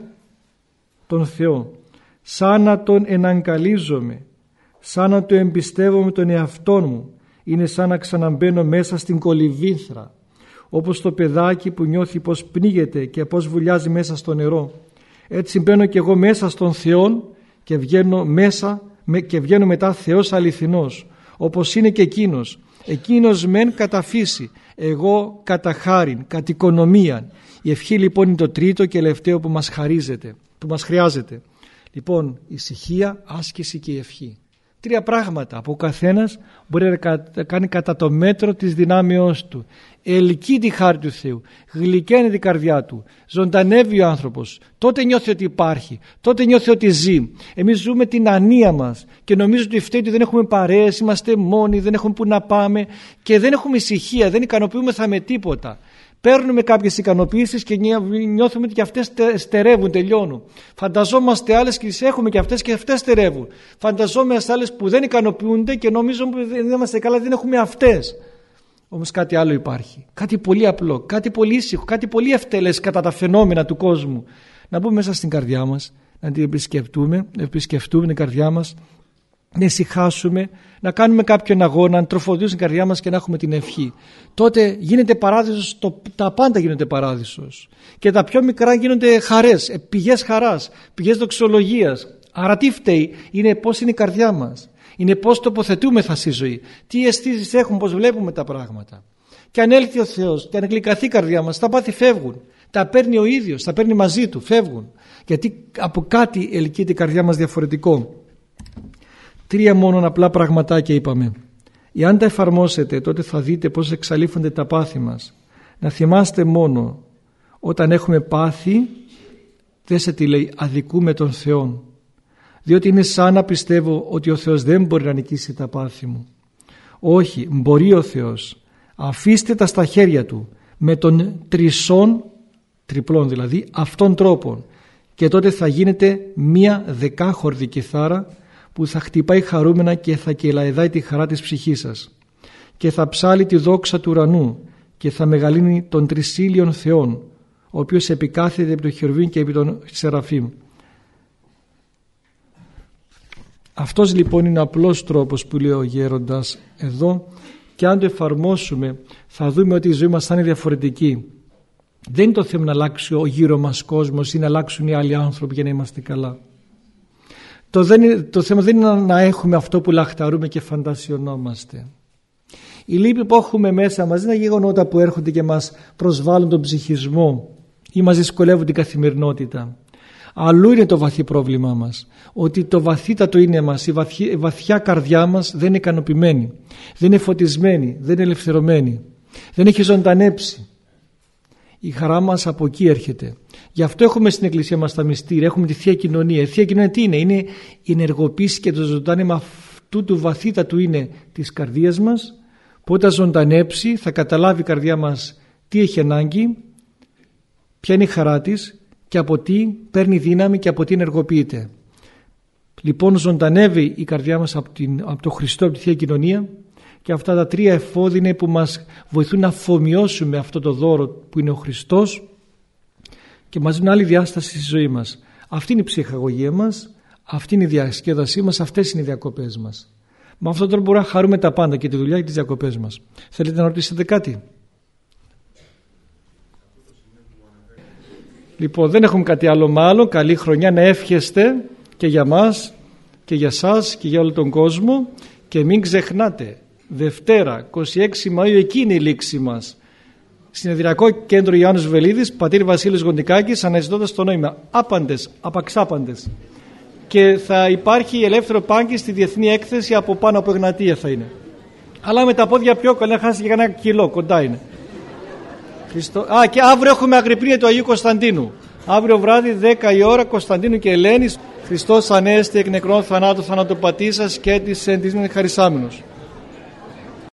τον Θεό, σαν να τον εναγκαλίζομαι, σαν να το εμπιστεύομαι τον εαυτό μου. Είναι σαν να ξαναμπαίνω μέσα στην κολυβήθρα, όπως το παιδάκι που νιώθει πως πνίγεται και πως βουλιάζει μέσα στο νερό. Έτσι μπαίνω και εγώ μέσα στον Θεό και βγαίνω, μέσα, και βγαίνω μετά Θεός αληθινός, όπως είναι και εκείνος. Εκείνος μεν κατά φύση, εγώ κατά χάριν, κατ' οικονομίαν. Η ευχή λοιπόν είναι το τρίτο και τελευταίο που μας χαρίζεται, που μας χρειάζεται. Λοιπόν, ησυχία, άσκηση και η ευχή. Τρία πράγματα που ο καθένας μπορεί να κάνει κατά το μέτρο της δυνάμεώς του. Ελκύει τη χάρη του Θεού, γλυκαίνει την καρδιά του, ζωντανεύει ο άνθρωπος. Τότε νιώθει ότι υπάρχει, τότε νιώθει ότι ζει. Εμείς ζούμε την ανία μας και νομίζω ότι φταίει ότι δεν έχουμε παρέες, είμαστε μόνοι, δεν έχουμε που να πάμε και δεν έχουμε ησυχία, δεν ικανοποιούμεθα με τίποτα. Παίρνουμε κάποιες ικανοποιήσεις και νιώθουμε ότι και αυτές στερεύουν, τελειώνουν. Φανταζόμαστε άλλες και τις έχουμε και αυτές και αυτές στερεύουν. Φανταζόμαστε άλλες που δεν ικανοποιούνται και νομίζουμε ότι δεν είμαστε καλά, δεν έχουμε αυτές. Όμως κάτι άλλο υπάρχει. Κάτι πολύ απλό, κάτι πολύ ήσυχο, κάτι πολύ ευτέλες κατά τα φαινόμενα του κόσμου. Να μπούμε μέσα στην καρδιά μας, να την επισκεφτούμε, να επισκεφτούμε την καρδιά μας, να ησυχάσουμε, να κάνουμε κάποιον αγώνα, να τροφοδοτήσουμε την καρδιά μας και να έχουμε την ευχή. Τότε γίνεται παράδεισος, το, τα πάντα γίνονται παράδεισος. Και τα πιο μικρά γίνονται χαρές, πηγές χαράς, πηγές δοξολογίας. Άρα τι φταίει? Είναι πώς είναι η καρδιά μας. Είναι πώς τοποθετούμεθα στη ζωή. Τι αισθήσεις έχουμε, πώς βλέπουμε τα πράγματα. Και αν έλθει ο Θεός και αν γλυκαθεί η καρδιά μας, τα πάθη φεύγουν. Τα παίρνει ο ίδιος, τα παίρνει μαζί του, φεύγουν. Γιατί από κάτι ελκύεται η καρδιά μας διαφορετικό. Τρία μόνο απλά πραγματάκια είπαμε. Εάν τα εφαρμόσετε, τότε θα δείτε πώς εξαλείφονται τα πάθη μας. Να θυμάστε μόνο, όταν έχουμε πάθη, δεν σε τι λέει, αδικούμε τον Θεό. Διότι είναι σαν να πιστεύω ότι ο Θεός δεν μπορεί να νικήσει τα πάθη μου. Όχι, μπορεί ο Θεός. Αφήστε τα στα χέρια Του, με τον τρισών, τριπλών δηλαδή, αυτών τρόπων. Και τότε θα γίνεται μία δεκάχορδη κιθάρα που θα χτυπάει χαρούμενα και θα κελαεδάει τη χαρά της ψυχής σας. Και θα ψάλει τη δόξα του ουρανού και θα μεγαλύνει τον τρισήλιον Θεόν, ο οποίος επικάθεται επί των χερουβίμ και επί των σεραφείμ. Αυτός λοιπόν είναι ο απλός τρόπος που λέει ο γέροντας εδώ, και αν το εφαρμόσουμε θα δούμε ότι η ζωή μας θα είναι διαφορετική. Δεν είναι το θέμα να αλλάξει ο γύρω μας κόσμος ή να αλλάξουν οι άλλοι άνθρωποι για να είμαστε καλά. Το, δεν, το θέμα δεν είναι να έχουμε αυτό που λαχταρούμε και φαντασιωνόμαστε. Η λύπη που έχουμε μέσα μας δεν είναι γεγονότα που έρχονται και μας προσβάλλουν τον ψυχισμό ή μας δυσκολεύουν την καθημερινότητα. Αλλού είναι το βαθύ πρόβλημά μας. Ότι το βαθύτατο είναι μας, η, βαθιά, η βαθιά καρδιά μας δεν είναι ικανοποιημένη, δεν είναι φωτισμένη, δεν είναι ελευθερωμένη, δεν έχει ζωντανέψει. Η χαρά μας από εκεί έρχεται. Γι' αυτό έχουμε στην εκκλησία μας τα μυστήρια, έχουμε τη Θεία Κοινωνία. Η Θεία Κοινωνία τι είναι? Είναι η ενεργοποίηση και το ζωντάνεμα τούτου βαθύτατου είναι της καρδίας μας, που όταν ζωντανέψει θα καταλάβει η καρδιά μας τι έχει ανάγκη, ποια είναι η χαρά της και από τι παίρνει δύναμη και από τι ενεργοποιείται. Λοιπόν, ζωντανεύει η καρδιά μας από, την, από το Χριστό, από τη Θεία Κοινωνία, και αυτά τα τρία εφόδια είναι που μας βοηθούν να αφομοιώσουμε αυτό το δώρο που είναι ο Χριστός και μας δίνουν άλλη διάσταση στη ζωή μας. Αυτή είναι η ψυχαγωγία μας, αυτή είναι η διασκέδασή μας, αυτές είναι οι διακοπές μας. Με αυτόν τον τρόπο μπορούμε να χαρούμε τα πάντα, και τη δουλειά και τις διακοπές μας. Θέλετε να ρωτήσετε κάτι? Λοιπόν, δεν έχουμε κάτι άλλο μάλλον. Καλή χρονιά να εύχεστε και για μας και για σας και για όλο τον κόσμο, και μην ξεχνάτε, Δευτέρα είκοσι έξι Μαΐου, εκεί είναι η λήξη μας. Συνεδριακό κέντρο Ιωάννης Βελίδης, πατήρ Βασίλης Γοντικάκης, αναζητώντας το νόημα. Άπαντες, απαξάπαντες. Και θα υπάρχει ελεύθερο πάγκι στη διεθνή έκθεση από πάνω από Εγνατία θα είναι. Αλλά με τα πόδια πιο καλά, χάσει και κανένα κιλό, κοντά είναι. Χριστό... Α, και αύριο έχουμε Αγρυπνία του Αγίου Κωνσταντίνου. Αύριο βράδυ δέκα η ώρα, Κωνσταντίνου και Ελένης. Χριστός ανέστη εκ νεκρών θανάτου θανατοπατήσας και της εν της χαρισάμενος.